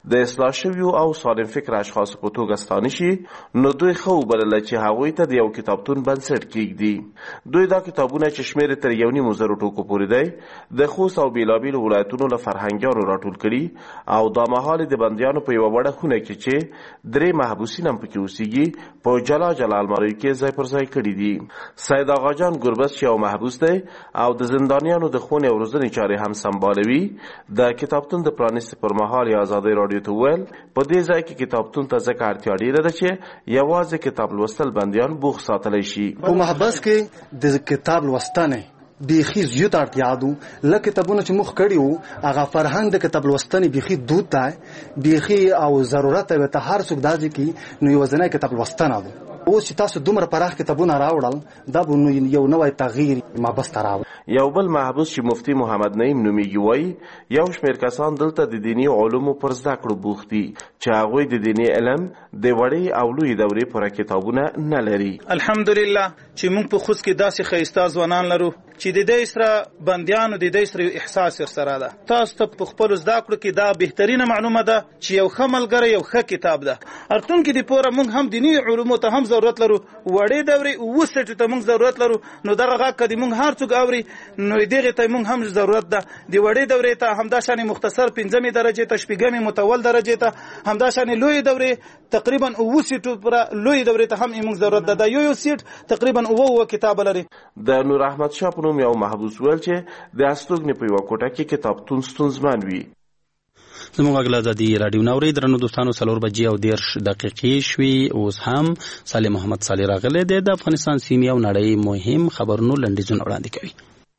د اصلاح شویو او سالم فکر اشخاصو په توګه ستانه شي، نو دوی ښه وبلله چې هغوی ته د یو کتابتون بنسټ کیږدي. دوی دا کتابونه چې شمېر تر 1.5 ټوکو پورې دی د خوست او بېلابېلو ولایتونو له فرهنګیانو راټول کړي او دا مهال د بندیانو په یوه وړه خونه کې چې 3 محبوسین هم پکې اوسېږي په جلا جلا الماریو کې ځای پر ځای کړي دي. سید آغاجان ګربز چې یو محبوس دی او د زندانیانو د ښوونې او روزنې چارې هم سمبالوي، د کتابتون د پرانیستې پر مهال یې ازادۍ راډیو ته وویل په دې ځای کې کتابتون ته ځکه اړتیا ډېره ده چې یوازې کتاب لوستل بندیان بوخ ساتلی شي. په محبس کې د کتاب لوستنې بیخي زیات اړتیا ده. لکه کتابونه چې موږ کړي وو هغه فرهنګ د کتاب لوستنې بیخي دود دی بیخي او ضرورت دی ته هر څوک داسې کې نو یوازینی کتاب لوستنه ده. اوس چې تاسو دومره پراخ کتابونه راوړل دا به یو نوی تغییر محبس ته راوړي. یو بل محبوس چې مفتي محمد نعیم نومیږي وایي یو شمېر کسان دلته د دیني علومو پر زده کړو بوخت دي چې هغوی د دیني علم د وړې او لویې دورې پوره کتابونه نه لري. الحمدلله چې موږ په خوست کې داسې ښایسته ځوانان لرو چې د دې سره بندیانو د دې سره احساس سره ده. تاسو ته په خپل زده کړو کې دا بهترینه معلومه ده چې یو ښه ملګری یو ښه کتاب ده. ارتون کې د پوره موږ هم دیني علومو ته هم ضرورت لرو، وړې دورې وسټ ته موږ ضرورت لرو. نو دغه غږ کدي موږ هر څوک اوري نو دغه ته موږ هم ضرورت ده. د وړې دورې ته همدا شان مختصر 5 درجه ته 8 متول درجه ته همدا شان لوی دورې تقریبا 9 پر لوی دورې ته هم موږ ضرورت ده. یو سیټ تقریبا 9 کتاب لري. د نور احمد شاه په نوم یو محبوس ویل چې د استوګنې په یوه کوټه کې کتابتون ستونزمن وي. زموږ غږ له ازادي راډیو نه اورئ. درنو دوستانو 4:30 شوي. اوس هم صالح محمد صالح راغلی دی د افغانستان سیمې او نړۍ مهم خبرونو لنډیزونه وړاندې کوي.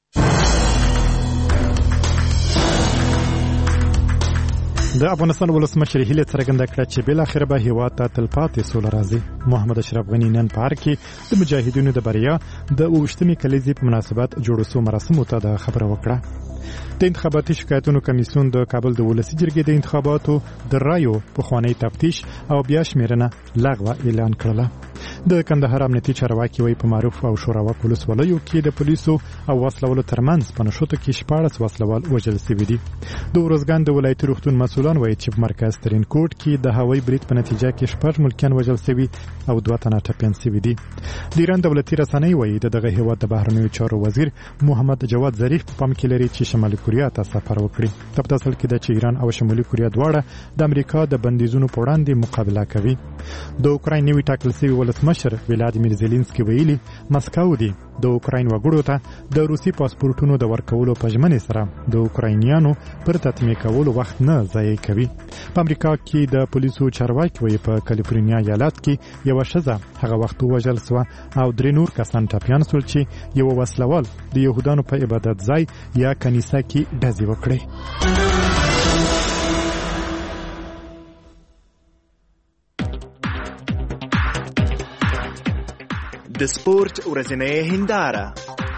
د افغانستان ولسمشر هیله څرګنده کړه چې بل اخر به هیواد ته تلپاتې سوله راځي. محمد اشرف غنی نن په هر کې د مجاهدینو د بریا د 28مې کلیزې په مناسبت جوړو سو مراسمو ته د خبره وکړه. د انتخاباتي شکایتونو کمیسیون د کابل د ولسي جرګې د انتخاباتو د رایو پخوانی تفتیش او بیا شمیرنه لغوه اعلان کړله. د کندهار امنیتي چارواکي وایي په معروف او شوراوک ولسوالیو کې د پولیسو او وسلوالو ترمنځ په نښتو کې 14 وسلوال وژل شوي دي. د ورځګان د ولایتي روغتون مسؤلان وایي چې په مرکز ترین کوټ کې د هوایي برید په نتیجه کې 6 ملکیان وژل شوي او 2 تنه ټپیان شوي دي. د ایران دولتي رسنۍ وایي دغه هیواد د بهرنیو چارو وزیر محمد جواد ظریف په پام کې لري چې شمالي کوریا ته سفر وکړي. په اصل کې د ایران او شمالي کوریا دواړه د امریکا د بندیزونو په وړاندې مقابله کوي. د اوکراین نوی ټاکل شوی ولسمشر ولادیمیر زيلنسکي ویلي مسکو دی د اوکراین وګړو ته د روسي پاسپورتونو د ورکولو په ژمنې سره د اوکراینیانو پر تطمیع کولو وخت نه ضایع کوي. په امریکا کې د پولیسو چارواکي وایي په کالیفورنیا ایالت کې یو ښځه هغه وخت وژل شوه او 3 نور کسان ټپیان شول چې یو وسلوال د يهودانو په عبادت ځای یا کنیسه کې ډزې وکړې. د سپورت ورځنۍ هنداره.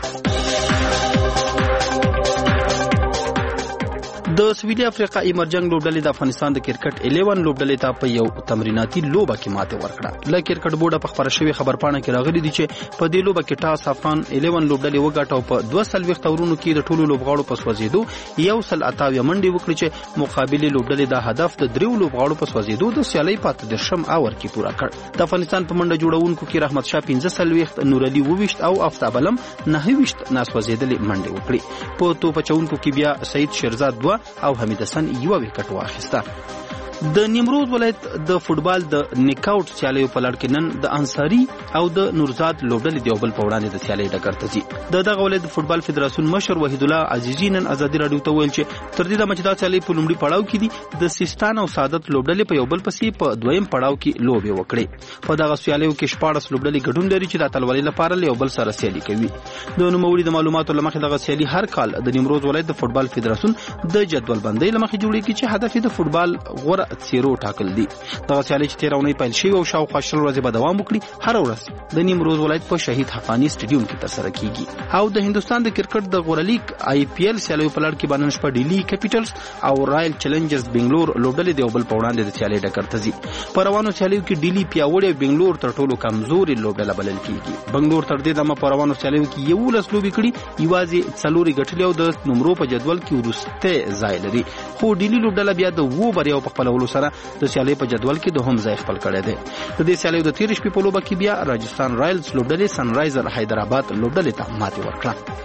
د سویلي افریقا ایمرجنګ لوبډلې د افغانستان د کرکټ 11 لوبډلې ته په یو تمریناتي لوبه کې ماته ورکړه. له کرکټ بورډ په خبره شوی خبرپاڼه کې راغلي دي چې په دې لوبه کې ټاس افغان 11 لوبډلې وګټه او په 240 تورونو کې د ټولو لوبغاړو په سوځېدو 128 منډې وکړي چې مقابله لوبډلې د هدف د 3 لوبغاړو په سوځېدو د سیالۍ پاتې درشم اور کې پورا کړ. د افغانستان په منډه جوړونکو کې رحمت شاه 15 نور علي 22 او افتاب علم 29 ناسوځېدلې منډې وکړي. په توپ چونکو کې بیا سعید شیرزاد 2 او حمید حسن یو وکټ واخیسته. د نیمروز ولایت د فوټبال د نیک آوټ سیالیو په لړ کې نن د انصاری او د نورزاد لوبډلې دیوبل په وړاندې د سیالۍ ډګر ته ځي. دغه ولایت د فوټبال فدراسیون مشر وحید الله عزیزی نن ازادي راډیو ته ویل چې تر دې د مجدا سیالۍ په لومړي پړاو کې دي د سیستان او سعادت لوبډلې په یو بل پسې په دویم پړاو کې لوبې وکړې. په دغه سیالیو کې 14 لوبډلې ګډون لري چې د اتلولۍ لپاره له یو بل سره سیالي کوي. د نوموړي د معلوماتو لمخې دغه سیالي هر کال د نیمروز ولایت د فوټبال فدراسیون د جدول بندۍ لمخې جوړیږي چې هدف د فوټبال غوره څیرو ټاکل دي. دغه سیالي چې 13 پیل شوی او شاوخوا 10 ورځې به دوام وکړي هر ورځ د نیمروز ولایت په شهید حقانی سټیډیوم کې ترسره کیږي. او د هندستان د کرکټ د غوره لیګ IPL سیالیو په لړ کې باندې شپه ډیلی کیپټلز او رائل چیلنجرز بنگلور لوبډلې د یوبل په وړاندې د سیالۍ ډګر ته ځي. په روانو سیالیو کې ډیلی پیاوړی او بنگلور تر ټولو کمزوري لوبډله بلل کیږي. بنگلور تر دې دمه په روانو سیالیو کې 11 لوبې کړي یوازې 4 ګټلې او د نمبرو په جدول کې ورسته ځای لري. خو ډیلی لوبډله بیا د وو بریاو په خپل کولو سره د سیالۍ په جدول کې دوهم ځای خپل کړی دی. د دې سیالیو د 13 شپې په لوبه کې بیا راجستان رایلز لوبډلې سنرایزر حیدرآباد لوبډلې ته ماتې ورکړه.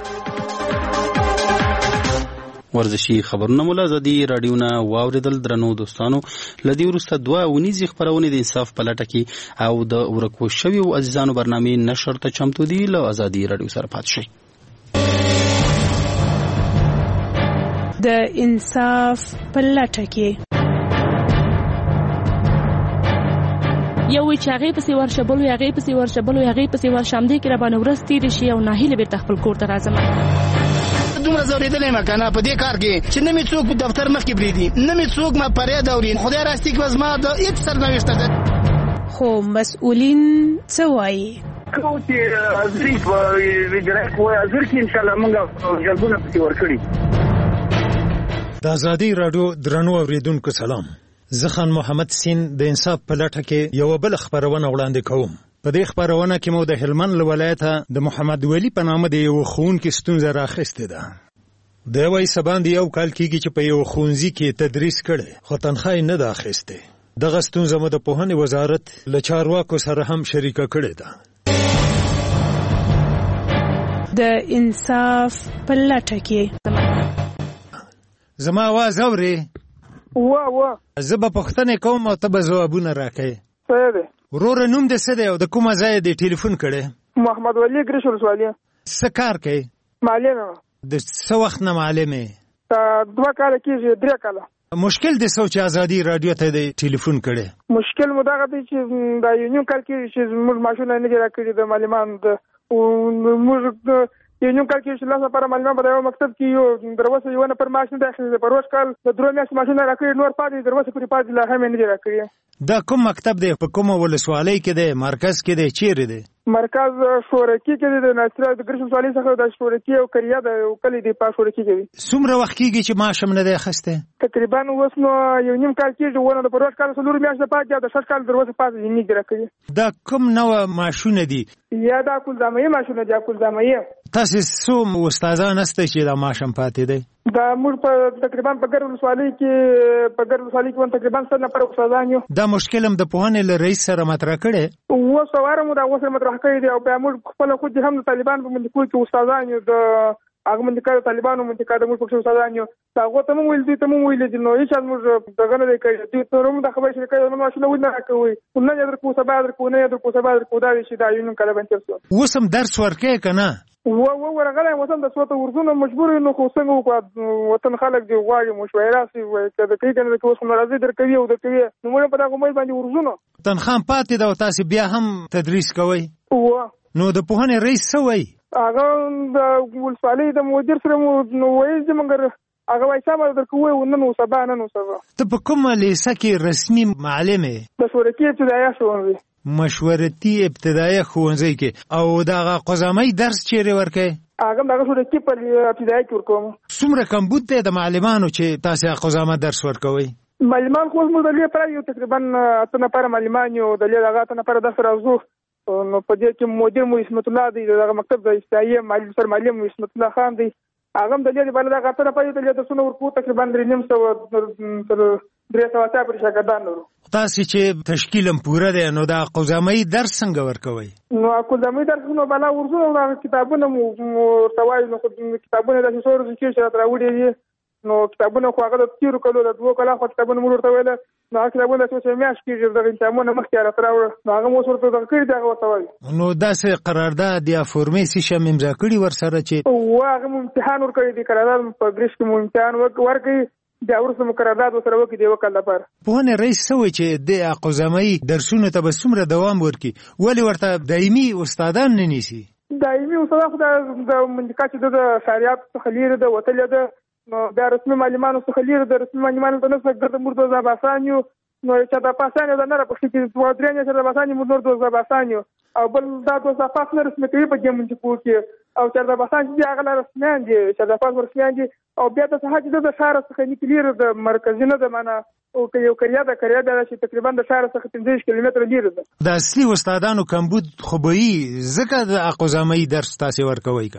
ورزشي خبرونه مولا زدي رادیو نه واوریدل. درنو دوستانو لدی ورسته دوه ونیزي خبرونه د انصاف په لټه کې او د ورکو شویو عزیزانو برنامه نشر ته چمتو دي. له ازادي رادیو سره پات شي. د انصاف په لټه کې یو چې هغه پسې ورشبل وي هغه پسې ورشبل وي هغه پسې ورشمدي کې را باندې ورستي رشي او ناهیله به تخپل کور ته راځم. دومره زوریدلې ما کنه په دې کار کې چې نه می څوک دفتر مخ کې بریدي نه می څوک ما پرې دورین خدای راستی کې وزما د هیڅ سرنوشت ده. خو مسؤلین څه وایي؟ کوتي ازریف ویډرک وای ازر کې ان شاء الله موږ جلبونه پتی ورکړي. د ازادي رادیو درنو اوریدونکو سلام. زه خان محمد سین د انصاف په لټه کې یو بل خبرونه وړاندې کوم. په دې خبرونه کې مو د هلمند ولایت د محمد ولی په نامه د یو ښوونکي ستونزه راخسته ده. د وای سباند یو کال کېږي چې په یو ښوونځي کې تدریس کړي خو تنخواه نه ده اخیسته. دغه ستونزه مو د پوهنې وزارت له چارواکو سره هم شریکه کړې ده. د انصاف په لټه کې زما आवाज اوري؟ وا زه به پوښتنه کوم او ته به ځوابونه راکې. څه ده؟ ورور نوم د څه دی او د کومه ځای دی ټلیفون کړي؟ محمد ولی ګریش ولسوالي. څه کار کوي؟ معلم. د څه وخت نه معلم یې؟ 2 کال کېږي 3 کال. مشکل د سوچ ازادي رادیو ته د ټلیفون کړي؟ مشکل مو دغه دی چې دا یو کال کېږي چې موږ ماشومان نه راکړي د معلمان د موږ یو کال کې چې لاسه پر معلومه په یو مکتب کې یو دروازه یو نه پر ماشین داخلي په روز کال د درو میاشتې ماشین راکړي نور پاتې دروازه پرې پاتې لا هم نه راکړي. دا کوم مکتب دی؟ په کومه ولسوالۍ کې دی؟ مرکز کې دی؟ چیرې دی؟ مرکز شورکی کې دی. د ناصر د ګریش ولسوالۍ څخه د شورکی او کریا د کلی دی په شورکی کې دی. څومره وخت کېږي چې ماشم نه دی اخیسته؟ تقریبا اوس نو یو کال کېږي ونه د پروژ کال څلور میاشتې پاتې د 6 کال دروازه پاتې نه راکړي. دا کوم نو ماشونه دي؟ یا دا کولدامي ماشونه دي. کولدامي تاسو څوم استادان استه چې دا ماشم پاتې دی؟ دا موږ په تقریبا په ګر ولسوالۍ کې تقریبا 100 نفر استادان یو. دا مشکل هم د پوهنې له رئیس سره مطرح کړي؟ و سواره مو دا وسه مطرح کړی دی او په موږ خپل خو د هم طالبان په منځ کې استادان یو د هغه منځ طالبانو منځ کې د موږ په استادان یو هغه ته مو ویل دي ته مو ویل دي نو هیڅ موږ دغه نه کوي چې تروم د خبرې شرکت نو ماشوم ونه کوي ونه یې درکو سبا درکو نه درکو سبا درکو دا شي دا یو کله بنچرسو وسم درس ورکې کنه و ورغله وطن د صوت ورزونه مجبور نو خو څنګه وطن خلک دی غواړي مشوره سي وای کده کې کنه کې اوس مرزي درکوي او درکوي نو موږ په دغه مې باندې ورزونه تنخواه پاتې دا تاسو بیا هم تدریس کوي نو د پوهنې رئیس څه وای هغه د ولسوالۍ د مدیر سره نو وایي چې موږ هغه وایي چې ما درکوي نو سبا ته په کومه لیسه کې رسمي معلمه د شورکی ابتدائیه ښوونځی مشورتي ابتدائیه ښوونځی کې او دا قزامي درس چیرې ورکې هغه دغه شورکی په ابتدائیه کې ورکوم څومره کمبود دی د معلمانو چې تاسو قزامه درس ورکوي معلمان خو موږ د لې پر یو تقریبا 8 نفر معلمان یو د لې هغه 8 نفر درس راځو نو په دې کې مدیر مو اسمت الله دی دغه مکتب د استایه معلم سر معلم اسمت الله خان دی هغه د لې باندې هغه 8 نفر د لې د سونو ورکو تقریبا 300 300 پر شاګردان ورو تاسو چې تشکیلم پوره دی نو دا قزامي درس څنګه ورکوي نو قزامي درس نو بلا ورزو او کتابونه مو ورتوای نو کتابونه د څورو چې شرط راوړي دي نو کتابونه خو هغه د تیرو کلو د 2 کلو خو کتابونه مو ورته ویل نو کتابونه چې میاش کېږي د انتمونه مخکې راوړل نو هغه مو ورته کړی دا ورته نو داسې قرارداد یا فورمې سیشم امضا کړی ورسره چې هغه امتحان ورکړی دی قرارداد په ګریش کې مو امتحان ورکړی د اورسه مقررات سره وکړي دی وکړه لپاره په رئیس سوي چې د قزامي درسونه ته بسمره دوام ورکي ولی ورته دایمي استادان نه نیسي دایمي استاد خو د منځکا چې د شریعت څخه لري د وتل د نو د رسمي معلمانو څخه لري د رسمي معلمانو په نسبت د مرتضی باسانیو نو چې د پاسانیو د نه په کې د ودرېنې چې د باسانیو مرتضی باسانیو او بل دا د صفات نه رسمي کوي په جمع کې او چې د باسانیو هغه نه رسمیان دي چې د پاس ورسمیان دي او بیا د صحه د شهر څخه نکلیر د مرکزي نه د معنا او یو کریا د چې تقریبا د شهر څخه 15 کیلومتر لري ده د اصلي استادانو کمبود خوبي ځکه د قزامي درس تاسو ورکوي او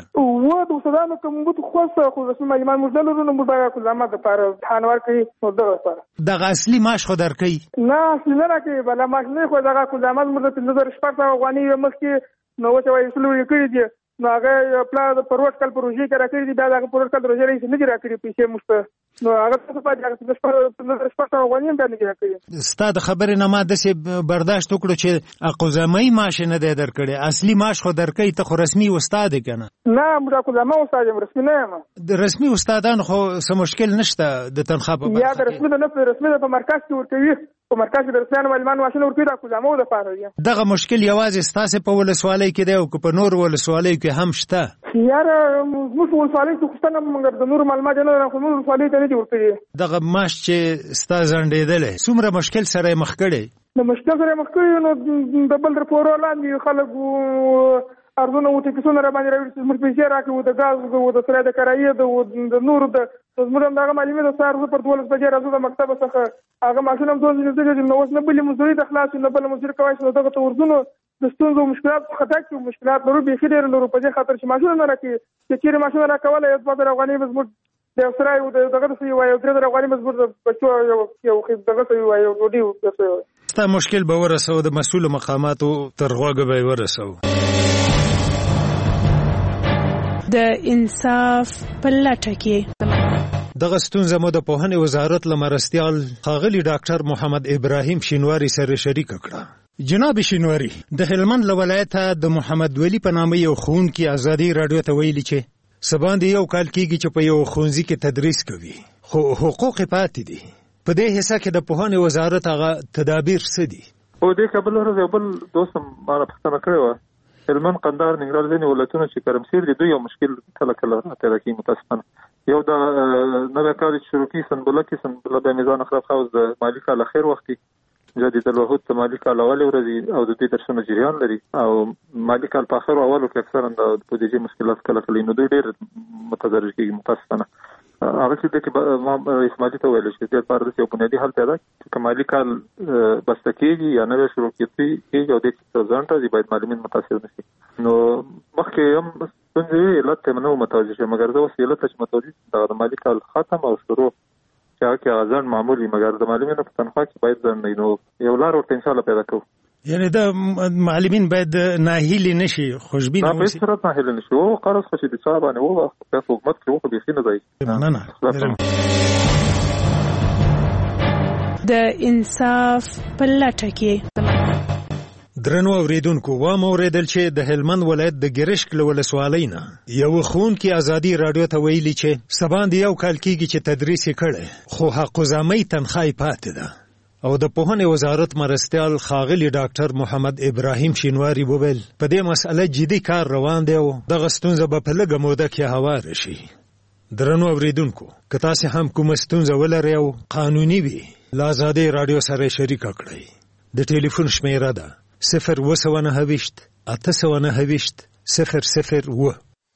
و د استادانو کوم بوت خوسته خو رسمي معلومات موږ دلته موږ دا کومه د لپاره امتحان ورکړي نو دغه لپاره دغه اصلي معاش خو درکې نه اصلي نه راکې بل معاش نه خو دغه کومه موږ د 1500 افغاني مخکې نو چې وایي سلوي کړی دي نو هغه پلا پروت کال پروژې کې راکړي دي دا هغه پروت کال پروژې نه دي راکړي پیسې مشته نو هغه څه په هغه 1500 افغاني هم باندې راکړي ستاد خبره نه ما د سه برداشت وکړو چې اقوزمي معاش نه دی درکړي اصلي معاش خو درکې ته خو رسمي استاد کنه نه موږ اقوزمي استاد رسمي نه یم د رسمي استادان خو څه مشکل نشته د تنخواه په یا د رسمي په مرکز کې ورکوي په مرکز کې د رسمي معلومات ماشين ورکوي د اقوزمو د پاره دغه مشکل یوازې ستاسو په ولسوالۍ کې دی او په نور ولسوالۍ کې هم شته یار موږ ولسوالۍ کې خوستنه موږ د نور معلومات نه راخو موږ ولسوالۍ ته نه ورکوي دغه ماش چې ستاسو ځنډېدل څومره مشکل سره مخ کړي د مشکل سره مخ کړي نو د بل رپورټ لاندې خلک ارزونه او ټکسونه را باندې راوړي چې موږ پیسې راکړو د غاز او د سره د کرایې د نور د زموږ دغه معلومات د سار پر 12 بجې راځو د مکتب څخه هغه ماشوم هم دوه ځله نو اوس نه بلې مزدوري د خلاص نه بل مزدور کوي نو دغه تورزونه د ستونزو مشکلات خطا کې مشکلات نورو به خیر نورو په خاطر چې ماشوم نه راکې چې چیرې ماشوم راکوله یو په افغاني مزمور د سره یو دغه څه یو درې افغاني مزمور د بچو یو دغه څه یو وډیو ستا مشکل به ورسو د مسؤل مقاماتو تر غوږه به ورسو د انصاف په لټه کې دغه ستونزه مو د پوهنې وزارت لمرستیال ښاغلي ډاکټر محمد ابراهیم شینواری سره شریک کړه جناب شینواری د هلمند ولایت د محمد ولی په نامه یو ښوونکی ازادي رادیو ته ویلي چې سباندې یو کال کېږي چې په یو ښوونځي کې تدریس کوي خو حقوق پاتې دي په دې حصہ کې د پوهنې وزارت هغه تدابیر څه دي او دې کابل ورځ یو بل دوست ما پوښتنه کړې و هلمند قندهار ننګرهار ځینې ولایتونه چې کرمسیر دي دوی یو مشکل کله کله راته راکوي متاسفانه یو د نوی کال چې شروع کېږي سنبله کې سنبله د میزان اخلاق حوض د مالي کال اخر وخت کې جدید الوحود د مالي کال اولې ورځې او د دې درسونه جریان لري او مالي کال په اخر اولو کې اکثرا د بودیجې مشکلات کله کله نو دوی ډېر متضرر کېږي متاسفانه هغه چې د ما اسماعیل ته ویل چې د پاره یو بنیادی حل پیدا چې مالي کال بسته کېږي یا نوې شروع کېږي او د ځانته دی باید معلومین متاثر نشي نو مخکې هم څنګه علت ته نو متوجه شي مګر دا وسیله ته متوجه د مالي کال ختم او شروع چې هغه ځان معمولی مګر د معلومینو په تنخواه کې باید ځان نو یو لار ورته ان شاء الله پیدا کوو یعنی دا معلمین باید ناهیلی نشي خوشبین اوسي نه به سره ناهیلی نشي او قرض خو چې د چا باندې وو په حکومت کې وو به خینه دی د انصاف په لټه کې درنو اوریدونکو و موریدل چې د هلمند ولایت د ګرشک ولسوالۍ نه یو ښوونکی ازادي رادیو ته ویلي چې سباندې یو کال کېږي چې تدریس یې کړی خو حقوزمي تنخواه پاتې ده او د پوهنې وزارت مرستیال ښاغلي ډاکټر محمد ابراهیم شینواری وویل په دې مسئله جدي کار روان دی او دغه ستونزه به په لږه موده کې هواره شي درنو اوریدونکو که تاسې هم کومه ستونزه ولرئ او قانوني وي له ازادۍ رادیو سره شریکه کړئ د ټلیفون شمیره ده 029 829 001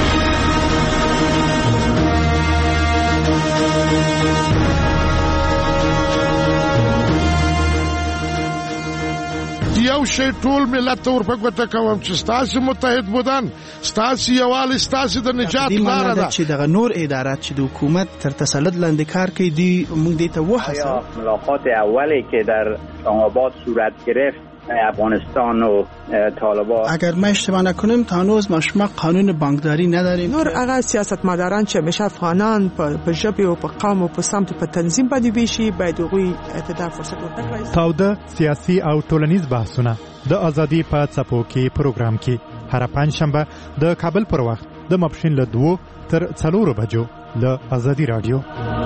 یو شی ټول ملت ته ورپګوته کوم چې ستاسو متحد بودن ستاسو یوال ستاسو د نجات لاره ده چې دغه نور ادارات چې د حکومت تر تسلط لاندې کار کوي دی موږ دې ته وحسه ملاقات اولی که در اسلام‌آباد صورت گرفت افغانستان و طالبان اگر ما اشتباه نکنیم تا هنوز ما قانون بانکداری نداریم نور هغه سیاستمداران چې همیشه افغانان په ژبه او په قوم او په سمت په تنظیم باندې ویشي باید هغوی اعتدال فرصت ورکړي تاوده سیاسي او ټولنیز بحثونه د ازادي په څپو کې پروګرام کې هر پنځشنبه د کابل پر وخت د ماپښین له 2 تر 4 بجو له ازادي رادیو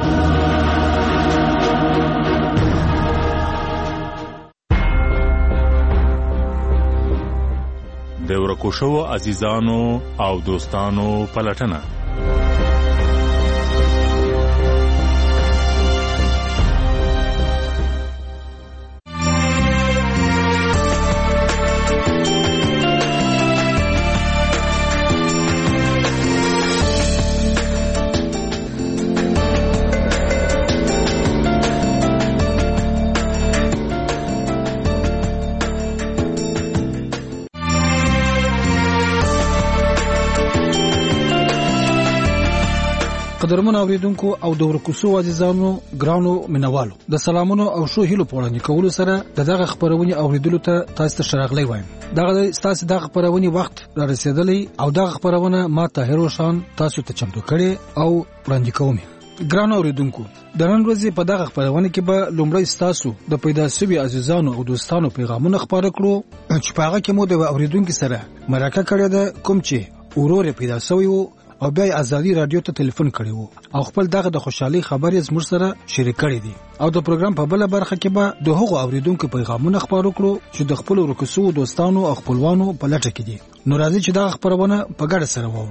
د ورکو شوو عزیزانو او دوستانو پلټنه قدرمن اوریدونکو او د ورکوسو عزیزانو ګرانو منوالو د سلامونو او شو هیلو پوړاندې کول سره دغه خبرونه اوریدلو ته تاسو ته شراغلی وایم. دغه تاسو د خبرونه وخت را رسیدلی او دغه خبرونه ما طاهر روشان تاسو ته چمتو کړي او وړاندې کوم. ګران اوریدونکو د نن ورځې په دغه خبرونه کې به لومړی تاسو د پیدا شوی عزیزانو او دوستانو پیغامونه خبره کړو چې په هغه کې مو د اوریدونکو سره مرکه کړې ده کوم چې ورور پیدا شوی وو او بیا ازادي رادیو ته ټلیفون کړی وو او خپل دغه د خوشحالي خبرې زموږ سره شریک کړې دي او د پروګرام په بل برخه کې به د هغو اوریدونکو پیغامونه خبرو کړو چې د خپل ورکوسو دوستانو او خپلوانو په لټه کې دي. نو راځي چې دا خبرونه په ګډه سره وورو.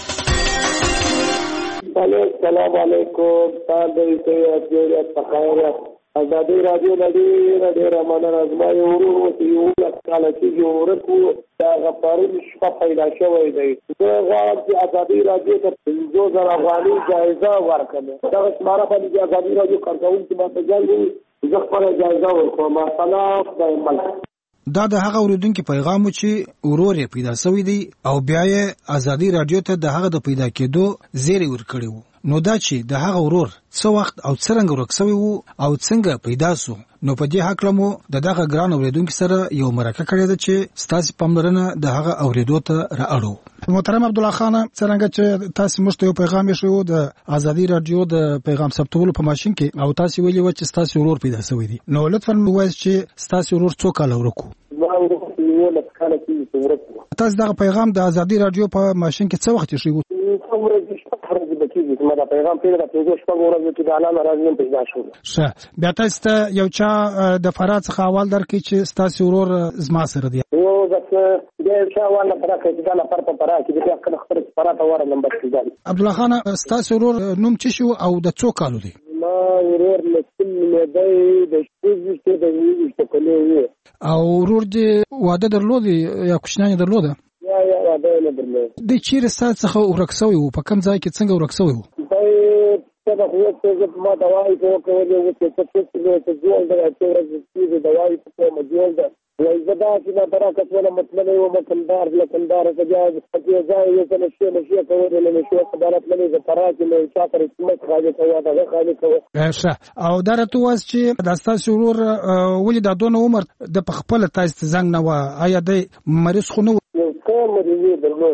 السلام علیکم تاسو ته خیریت ازادي رادیو ډېر مننه زما یو ورور یو کال چې ورکو دا غفارین شپه پیدا شوی دی زه غواړم چې ازادي رادیو ته 5000 افغانۍ جایزه ورکړم دا شماره باندې ازادي رادیو کارکونکو ما ته ځانګړي زه خپله جایزه ورکوم. سلام خدای دا د هغه اوریدونکو پیغام چې ورور یې پیدا شوی دی او بیا یې ازادي رادیو ته د هغه د پیدا کېدو زیری ورکړی وو. نو دا چې د هغه ورور څو وخت او څرنګه ورک شوی وو او څنګه پیدا سو نو په دې حق لمو دغه ګران اوریدونکو سره یو مرکه کړې ده چې ستاسو پاملرنه د هغه اوریدو ته رااړو. محترم عبدالله خان څنګه چې تاسو مشته یو پیغام شو د ازادي رادیو د پیغام ثبتولو په ماشين کې او تاسو ویلي و چې تاسو ورور پیدا شوی دی نو لطفا وایئ چې تاسو ورور څو کال ورکو. تاسو دغه پیغام د ازادي رادیو په ماشين کې څو وخت شوی ما دا پیغام پیدا کړو چې په ورځ کې د اعلان راځم پیدا شو. ښه بیا تاسو ته یو چا د فرات څخه حوال درکې چې تاسو ورور زما سره دی. یو د چا والا پراکې چې دا لپاره په پراکې د خپل خبره فرات وره نمبر کې. عبدالله خان تاسو ورور نوم څه شو او د څو کالو دی؟ ما ورور لسل مې د شپږ د ویښته کولې او ورور دې واده درلود یا کوچنی درلود؟ یا واده نه درلود. د چیرې څخه ورکسوي وو په کوم ځای کې څنګه ورکسوي وو؟ دا خو څه ما دوايي کوله او څه څه جوړ درته د دوايي په مجال ده وای زدا چې دا برکت ولا مطلب یو مکمدار ته جاز پکې ځای یو څه نشي کولای نه شي خبرات نه زه پراکې نه چاته اسمت خالي کوي دا خالي کوي. او دا راته واس چې د تاسو ورور ولې د دون عمر د خپل تاسو څنګه نه و آیا د مریض خو نه مریضي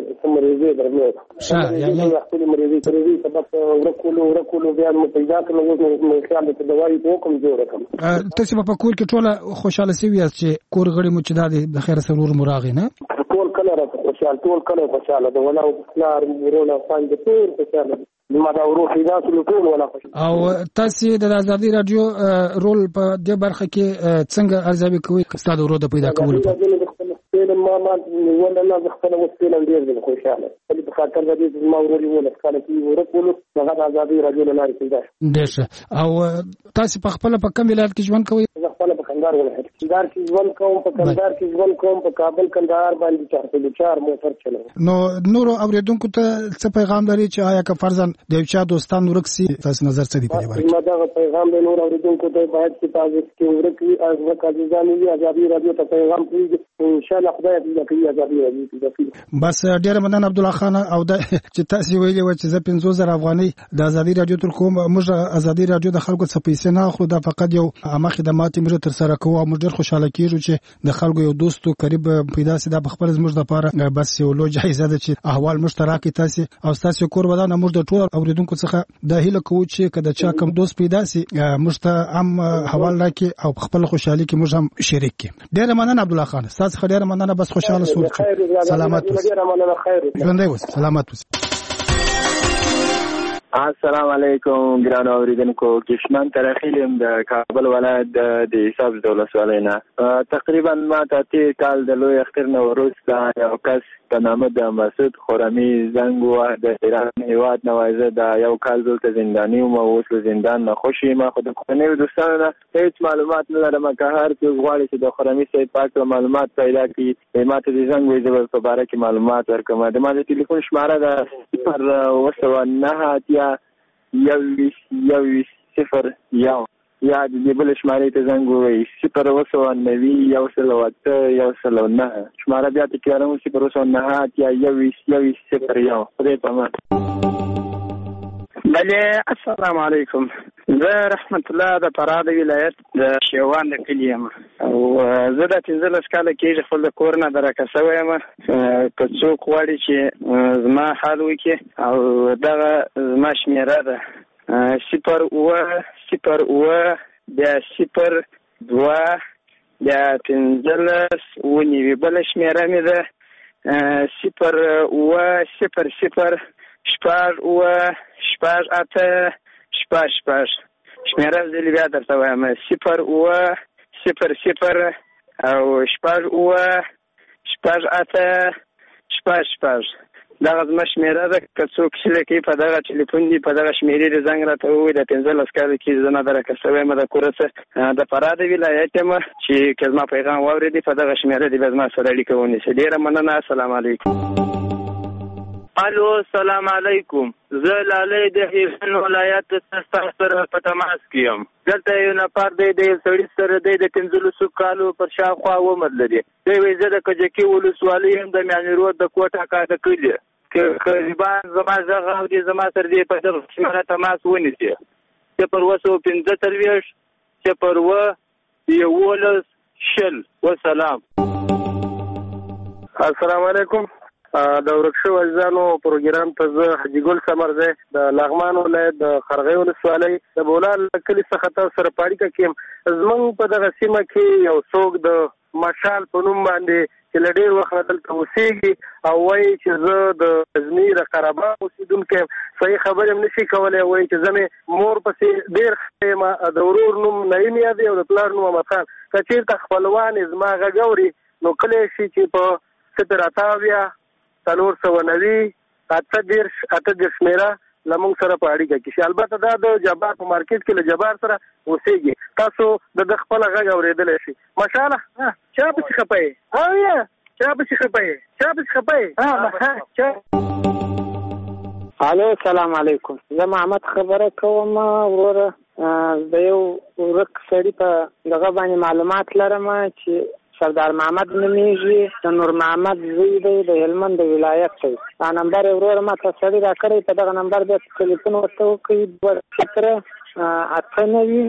درلود یعنی خپل مریضي سبب ورکولو بیا مو پیدا کړو نو خیال ته دوايي وکم جوړ کړم. تاسو په کور کې ټول خوشاله سوي یاست چې کور غړي مو چې د خیر سرور مراغي نه ټول کله خوشاله ده ولا خلار ورونه څنګه ټول خوشاله ما دا ورو پیدا ټول ولا خوشاله. او تاسو د ازادي رادیو رول په دې برخه کې څنګه ارزیابي کوئ ستاسو ورو د پیدا کولو؟ ما ولا لا خپل وسیله ډیر خوشاله په خاطر د دې ما ورولي ولا خپل کې ورکول هغه ازادي رادیو لاره پیدا ډیر. او تاسو په خپل په کوم ولایت کې ژوند کوئ؟ خپل په کندهار ولایت کې ژوند کوم په کندهار کې ژوند کوم په کابل کندهار باندې 4 موټر چلوم. نو نور اوریدونکو ته څه پیغام لري چې آیا که فرضاً د یو چا دوستان ورکسي تاسو نظر څه دی په اړه؟ ما دا پیغام د نور اوریدونکو ته باید چې تاسو کې ورکړي از وکړي ځانې ازادي رادیو ته پیغام پریږدي ان شاء الله خدای دې کوي ازادي رادیو. بس ډیر مننه عبدالله خان او دا چې تاسو ویلي و چې زه 50000 افغانۍ د ازادي رادیو تر کوم موږ ازادي رادیو د خلکو څخه پیسې نه اخلو دا فقط یو عامه خدمات موږ تر سره کوو او موږ ډیر خوشاله کیږو چې د خلکو یو دوستو قریب پیدا سي دا په خپل زموږ لپاره بس یو لوی جایزه ده چې احوال مشترک تاسو او تاسو کور ودان موږ د ټول اوریدونکو څخه د هیله کوو چې کله چا کوم دوست پیدا سي موږ ته هم حواله راکړي او خپل خوشحالي کې موږ هم شریک کړي. ډیر مننه عبدالله خان تاسو ډیر مننه بس خوشاله سول. سلامات ژوندی اوسئ. سلامات اوسئ. السلام علیکم ګران اوریدونکو کشمن ترخیلم د کابل ولایت د حساب دولت ولاینا تقریبا ما ته کال د لوی اختر نو وروسته یو کس په نامه د مسعود خرمی زنګ و د ایران هیواد نوایزه د یو کال دلته زندانی او اوس له زندان نه خوشی ما خو د کومې دوستانو هیڅ معلومات نه لرم که هر څوک غواړي چې د خرمی صاحب پاک معلومات پیدا کړي ما ته د زنګ ویل په باره کې معلومات ورکوم. د ما د ټلیفون شماره ده 0 1 یا د بل شمارې ته زنګ ووهئ 0 1 9 شماره بیا تکراروم 0 1 9 خدای په امان. بله السلام علیکم. زه رحمت الله د فراه د ولایت د شیوان د کلي یم او زه د 15 کاله کېږي خپل د کور نه درکه شوی یم. که څوک غواړي چې زما حال وکړي او دغه زما شمېره ده 0 بیا 0 بیا 15 ونیوي. بله شمېره مې ده 0 شپږ اته شپږ. شمېره زه بیا درته وایم 0 او شپږ اته شپږ. دغه زما شمېره ده. که څوک هیله کوي په دغه ټلیفون دي په دغه شمېرې د زنګ راته ووایي. د 15 کاله کې زه نادرکه شوی یم د کوره څخه د فراه د ولایت یم چې که زما پیغام واورېدي په دغه شمېره دې بیا زما سره اړیکه ونیسي. ډېره مننه. السلام علیکم. الو السلام علیکم. زه لالی د هیوان ولایت ستاسو سره په تماس کې یم. دلته یو نفر دی د یو سړي سره دی د 15 کالو پر شاوخوا عمر لري. دی وایي زه د کجکي ولسوالۍ یم د میانې رود د کوټه کاده کلي. قریبان زما غږ اوري زما سره دی په دغه شمېره تماس ونیسي 015 011 والسلام. السلام علیکم. د ورک شوو عزیزانو پروګرام ته زه حاجي ګل سمرزی د لغمان ولایت د خرغې ولسوالۍ د بولان کلي څخه تاسو سره په اړیکه کې یم. زموږ په دغه سیمه کې یو څوک د مشال په نوم باندې چې له ډېر وخت نه دلته اوسېږي او وایي چې زه د غزني د قرهباغ اوسېدونکی یم. صحیح خبرې هم نشي کولی. وایي چې زه مې مور پسې ډېر ښه یم. د ورور نوم نعیم یادوي او د پلار نوم احمد خان. که چېرته خپلوان یې زما غږ اوري نو کلی شي چې په 0 490 8 شمېره له موږ سره په اړیکه کې شي. البته دا د جبار په مارکیټ کې له جبار سره اوسېږي. تاسو د خپله غږ اورېدلی شي. ماشاءالله. چا پسې خپه یې؟ چا پسې خپه یې؟ الو السلام علیکم. زه محمد خبره کوم وروره. د یو ورک سړي په دغه باندې معلومات لرم چې سردار محمد نومیږي. د نور محمد زوی دی د هلمند د ولایت دی. دا نمبر وروره ما ته سړي راکړی. په دغه نمبر بیا ټلیفون ورته وکړئ 2 98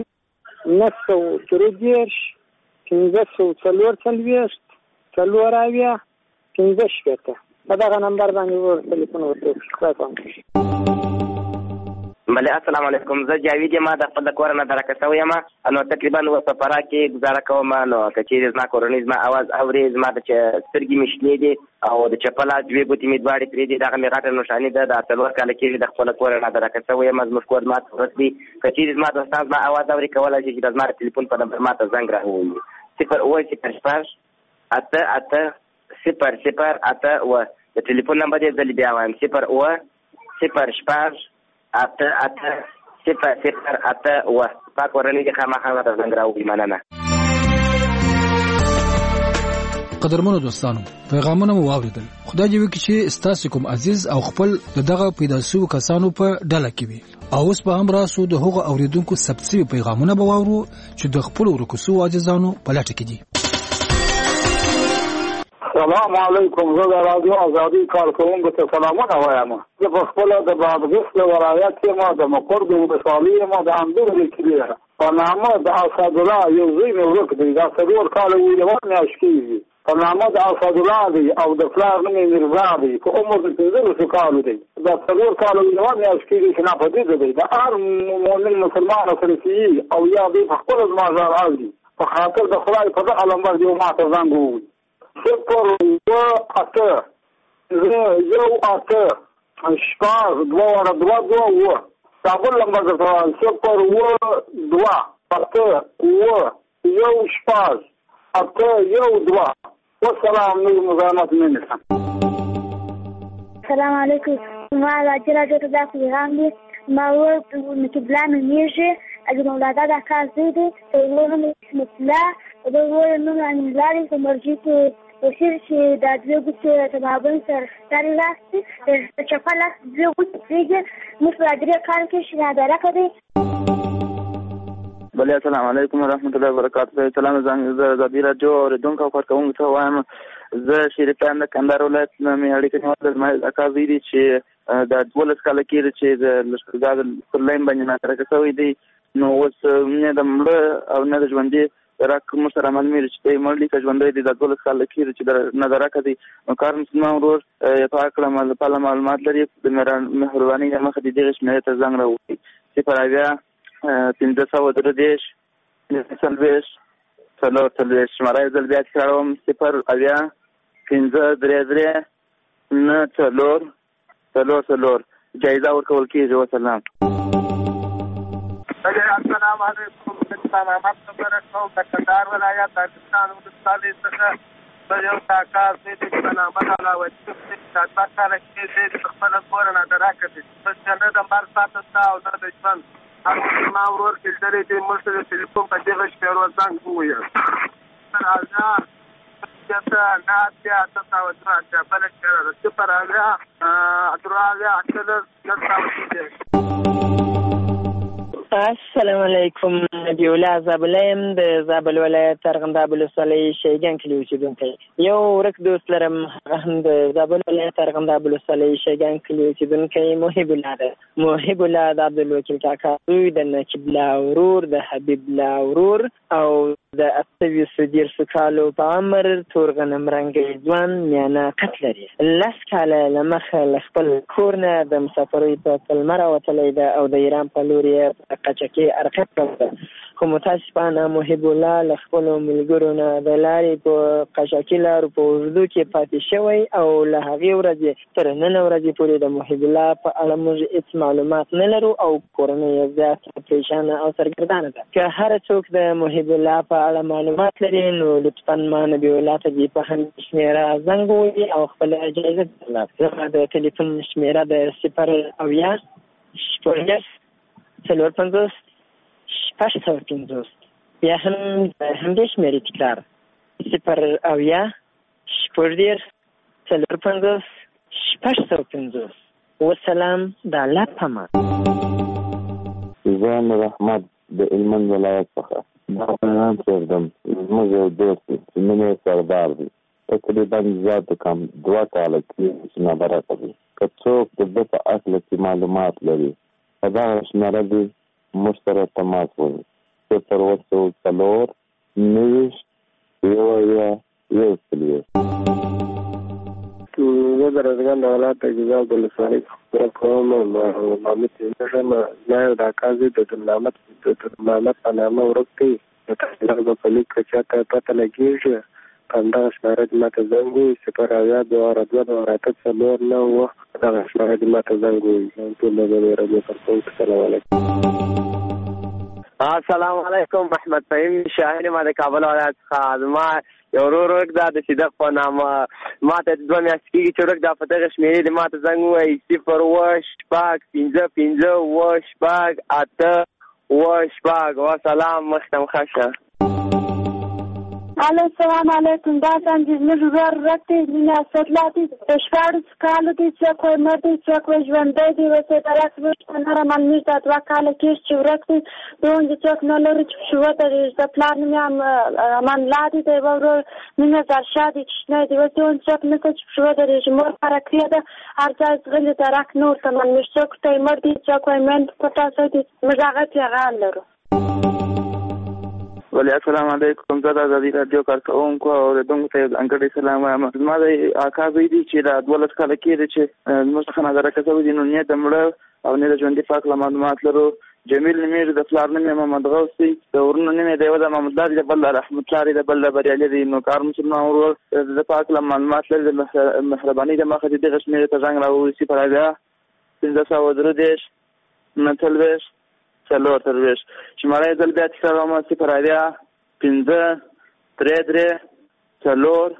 943 544 4 په دغه نمبر باندې ټلیفون ورته وکړئ. بله السلام علیکم. زه جاوید یم د خپل کور نه درکه شوی یم. نو تقریبا اوس په فراه کې ګزاره کوم. نو که چېرې زما کورنۍ زما اواز اوري زما د سترګې مې شنې دي او د چپله 2 ګوتې مې دواړې پرې دي. دغه مې غټه نښاني ده. د 4 کاله کېږي د خپل کور نه درکه شوی یم. زموږ کور ما ته ورس دي. که چېرې زما دوستان زما اواز اوري کولی شي چې د زما د ټلیفون په نمبر ما ته زنګ راووایي 0 8 0 د ټلیفون نمبر یې زه بیا وایم 0 0 پاک ورنی کې خامخا ورته زنګ راووایي. مننه. قدرمنو دوستانو پیغامونه مو واوریدل. خدای دې وکړي چې ستاسو کوم عزیز او خپل دغه پیدا شوو کسانو په ډله کې وي. او اوس به هم راسو د هغو اوریدونکو ثبت پیغامونه به واورو چې د خپل ورکوسو عزیزانو په لټه کې دي. السلام علیکم. زه د رادیو ازادي کارکوونکو ته سلامونه وایم. زه په خپله د بادغیس ولایت یم د مقر د ولسوالۍ یم د اندور د کلي په نامه د اسدالله یو زوی مې ورک دی. دا 4 کاله یوه میاشت کېږي. په نامه د اسدالله دی او د پلار نوم یې میرزا دی. په عمر د 15 کالو دی. دا 4 کاله یوه میاشت کېږي چې ناپدیده دی. د هر مؤمن مسلمان سره چې او یا دی په خپله زما ځان اوري په خاطر د خدای په دغه نمبر دې ما ته زنګ ووایي 0 8 شپږ 2 دا بل نمبر درته وایم 0 2 شپږ 8 والسلام نور مزاحمت نه نشم. السلام علیکم. ما راجع ته دا پیغام دی. ما ور په پلان نیږي اګه مولادا دا کار دی ته ورونه مثلا د ورونه نن لاري کومرجی ته وشیر چې دا 2 ګوتې ته بابن سره ستاري لاسي د چپاله 2 ګوتې موږ راځي کار کې شنه راکړي. بله السلام علیکم ورحمت الله وبرکاته. سلام زه زابیر راجو اوریدونکو او کارکوونکو ته وایم. زه شریفیان د کندهار ولایت نه مې اړیکه نیولې. زما اکا زوی دی چې د 12 کال کې چې د لشکرګاه پر لاین باندې ناترکه شوی دی نو اوس نه د مړه او نه د ژوندې راک مو سره معلومه چې د مړلي کا ژوندې دی د 12 کال کې چې د نه درکه دی نو کار مسلمان ورور په اړه په معلومات لري د مهرباني مخه د دې شمېره ته زنګ راوړي چې پر هغه 1530 سلويش څلور سلويش شماره ځل بیا تکراروم 0 1533 نه څلور جایزه ورکول کېږي. وسلام. السلام علیکم. اسلام آباد خبره کوم د کندهار ولایت پاکستان ولسوالۍ څخه د یو کاکاز د سلامت علاوه چې د کار کې د خپل کور نه دراکه دي چې نه د مار ساتل او نه د ژوند هغه ما ورور کې درې دې مرسته ټلیفون په دغه شپه ورځنګ وایي راځه چې نه بیا تاسو ورته بل څه چې پر هغه اتراله اصل نه السلام علیکم. نبیولا زابلیم د زابل ولایت ارغنداب ولسوالۍ شیګان کلی اوسیدونکی یو ورک دوست لرم هم د زابل ولایت ارغنداب ولسوالۍ شیګان کلی اوسیدونکی محب الله ده. محب الله د عبدالوکیل کاکا دوی د نقیب الله ورور د حبیب الله ورور او د 28 کالو په عمر تور غنم رنګي ځوان میانه قتل لري. لس کاله لمخه خپل کور نه د مسافرۍ په پلمره وتلی ده او د ایران په لور یې قاچاقي حرکت کوي. خو متاسفانه محب الله له خپلو ملګرو نه د لارې په قاچاقي لارو په اوږدو کې پاتې شوی او له هغې ورځې تر نن ورځې پورې د محب الله په اړه موږ هېڅ معلومات نه لرو او کورنۍ یې زیاته پریشانه او سرګردانه ده. که هر څوک د محب الله په اړه معلومات لري نو لطفا ما نبی الله ته دې په هم شمېره زنګ ووهي او خپله اجازه درلود. زما د تلیفون شمېره د 0 څلور 50 650 بیا هم همدې شمېرې تکرار 0 څلور 50 650. وسلام. د الله په امان. زان رحمت د هلمند ولایت څخه دا پیغام پرېږدم. زموږ یو دوست دی چې نوم یې سردار دی. تقریبا زیات کم 2 کاله کې چې نابرابه دی. که څوک د ده په هکله کې معلومات لري په دغه شمېره دي موږ سره تماس ونیسي 0 9 زه د رضګان د ولایت د ګیزاب د ولسوالۍ خبره کوم. محمد یم. ما یو د اکازي د نامت په نامه ورک دی. د تحلیل په لیک کې چاته پته لګېږي په همدغه شمېره دې ما ته زنګ ووایي 0 2 دغه شمېره دې ما ته زنګ ووایي. ټول د رادیو کارکوونکو سلام علیکم. السلام علیکم. محمد فهیم شاهین ما د کابل ولایت څخه. ما یو ورک دا د صدق په نامه ما ته 2 میاشتې کېږي چې ورک دا په دغه شمېرې دې ما ته زنګ ووایي 0 15 8 وسلام. مخته مخشه. الو السلام علیکم. دا څنګه زموږ ورور راتې مینه ساتلاتي د 14 کالو دي چې کوی مده چې کوی ژوندې دي وسه دراسه نه رامنځ ته 2 کال کې چې ورته دوی چې څوک نه لري چې شو د پلان مې من لادي دی ورور مینه درشادي چې نه دی وته څوک نه چې شو د رژیم حرکت ده ارزاز غل درک نور ته من څوک ته مردي چې کوی من پتا څه دي مزاغه پیغام لرو. ولی السلام علیکم. زه د ازادي راډیو کارکوونکو او اوریدونکو ته ځانګړی سلام وایم. زما د اکا زوی دی چې د 12 کاله کې دی چې زموږ څخه نادرکه شوی دی. نو نه د مړه او نه د ژوندي په هکله معلومات لرو. جمیل نومېږي. د پلار نوم یې محمد غوث دی. د ورونو نوم یې د یوه د محمد الله دی د بل د رحمت الله دی د بل د بریالي دی. نو کار مسلمان ورور د په هکله معلومات لري. د مهرباني د مخه دې دغه شمېرې ته زنګ راووایي 0 15 4 شماره ځل بیا تکراروم 0 15 4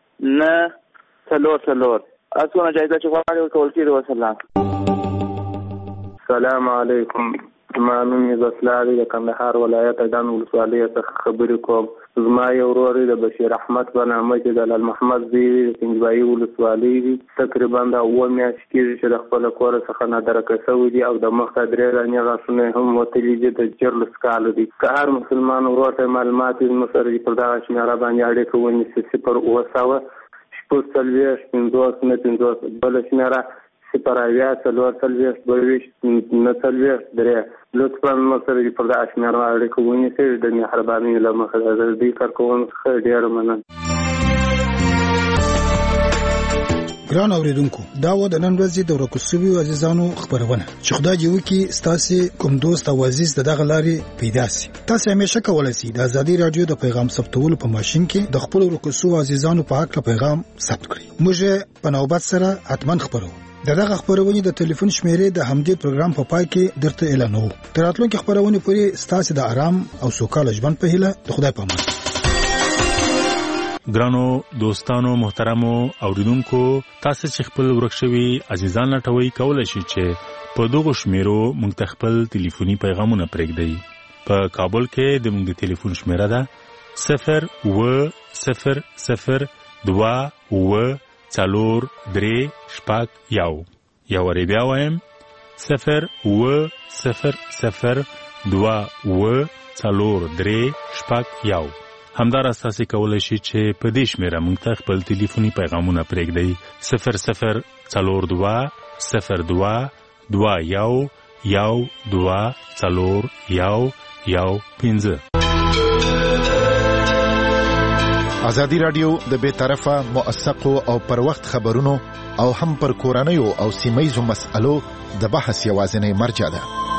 اسونه جایزه چې غواړي ورکول کېږي. وسلام. السلام علیکم. زما نوم یې زسلار دی د کندهار ولایت اډان ولسوالۍ څخه خبرې کوم. زما یو ورور د بشیر احمد په نامه چې د لال محمد دی د پنځبایي ولسوالۍ دی. تقریبا دا 2 میاشتې کېږي چې د خپل کور څخه نادرکه شوی دی او د مخه 3 رانې غاښونه هم وتلي دي د 14 کالو دي. که هر مسلمان ورور ته معلومات وي نو سره پر دغه شمېره باندې اړیکه ونیسي 0 9 15 بله شمېره 0804423 لطفا مسره پر د اشمیر اړیکو ونیسئ د مهرباني له مخې د دې کارکوونکو ډیر مننه. ګران اوریدونکو دا و د نن ورځې د ورکوسوي عزیزانو خبرونه چې خدای دې وکي ستاسو کوم دوست او عزیز دغه لاري پیدا سي. تاسو همیشه کولای شئ د ازادي رادیو د پیغام ثبتولو په ماشين کې د خپل ورکوسو عزیزانو په حق پیغام ثبت کړئ. موږ په نوبت سره اتمن خبرو دغه خبرونه د ټلیفون شمیرې د همدې پروګرام په پای کې درته اعلانوو. تر راتلونکي خبرونه پورې ستاسو د آرام او سوکاله ژوند په هیله د خدای په امان. ګرانو دوستانو محترمو اوریدونکو تاسو چې خپل ورکشوي عزیزان لټوي کولای شئ چې په دغه شمیرو موږ خپل ټلیفوني پیغامونه پرېږدئ. په کابل کې د موږ ټلیفون شمیره ده 08042 یو ری بیا وایم 08042 همدار اساسي کولای شي چې په دې شمیره موږ ته خپل ټلیفوني پیغامونه پرېږدئ 00222 ازادي رادیو د بے طرفه موثقو او پر وخت خبرونو او هم پر کورنیو او سیمایي مسألو د بحث یوازینی مرجع ده.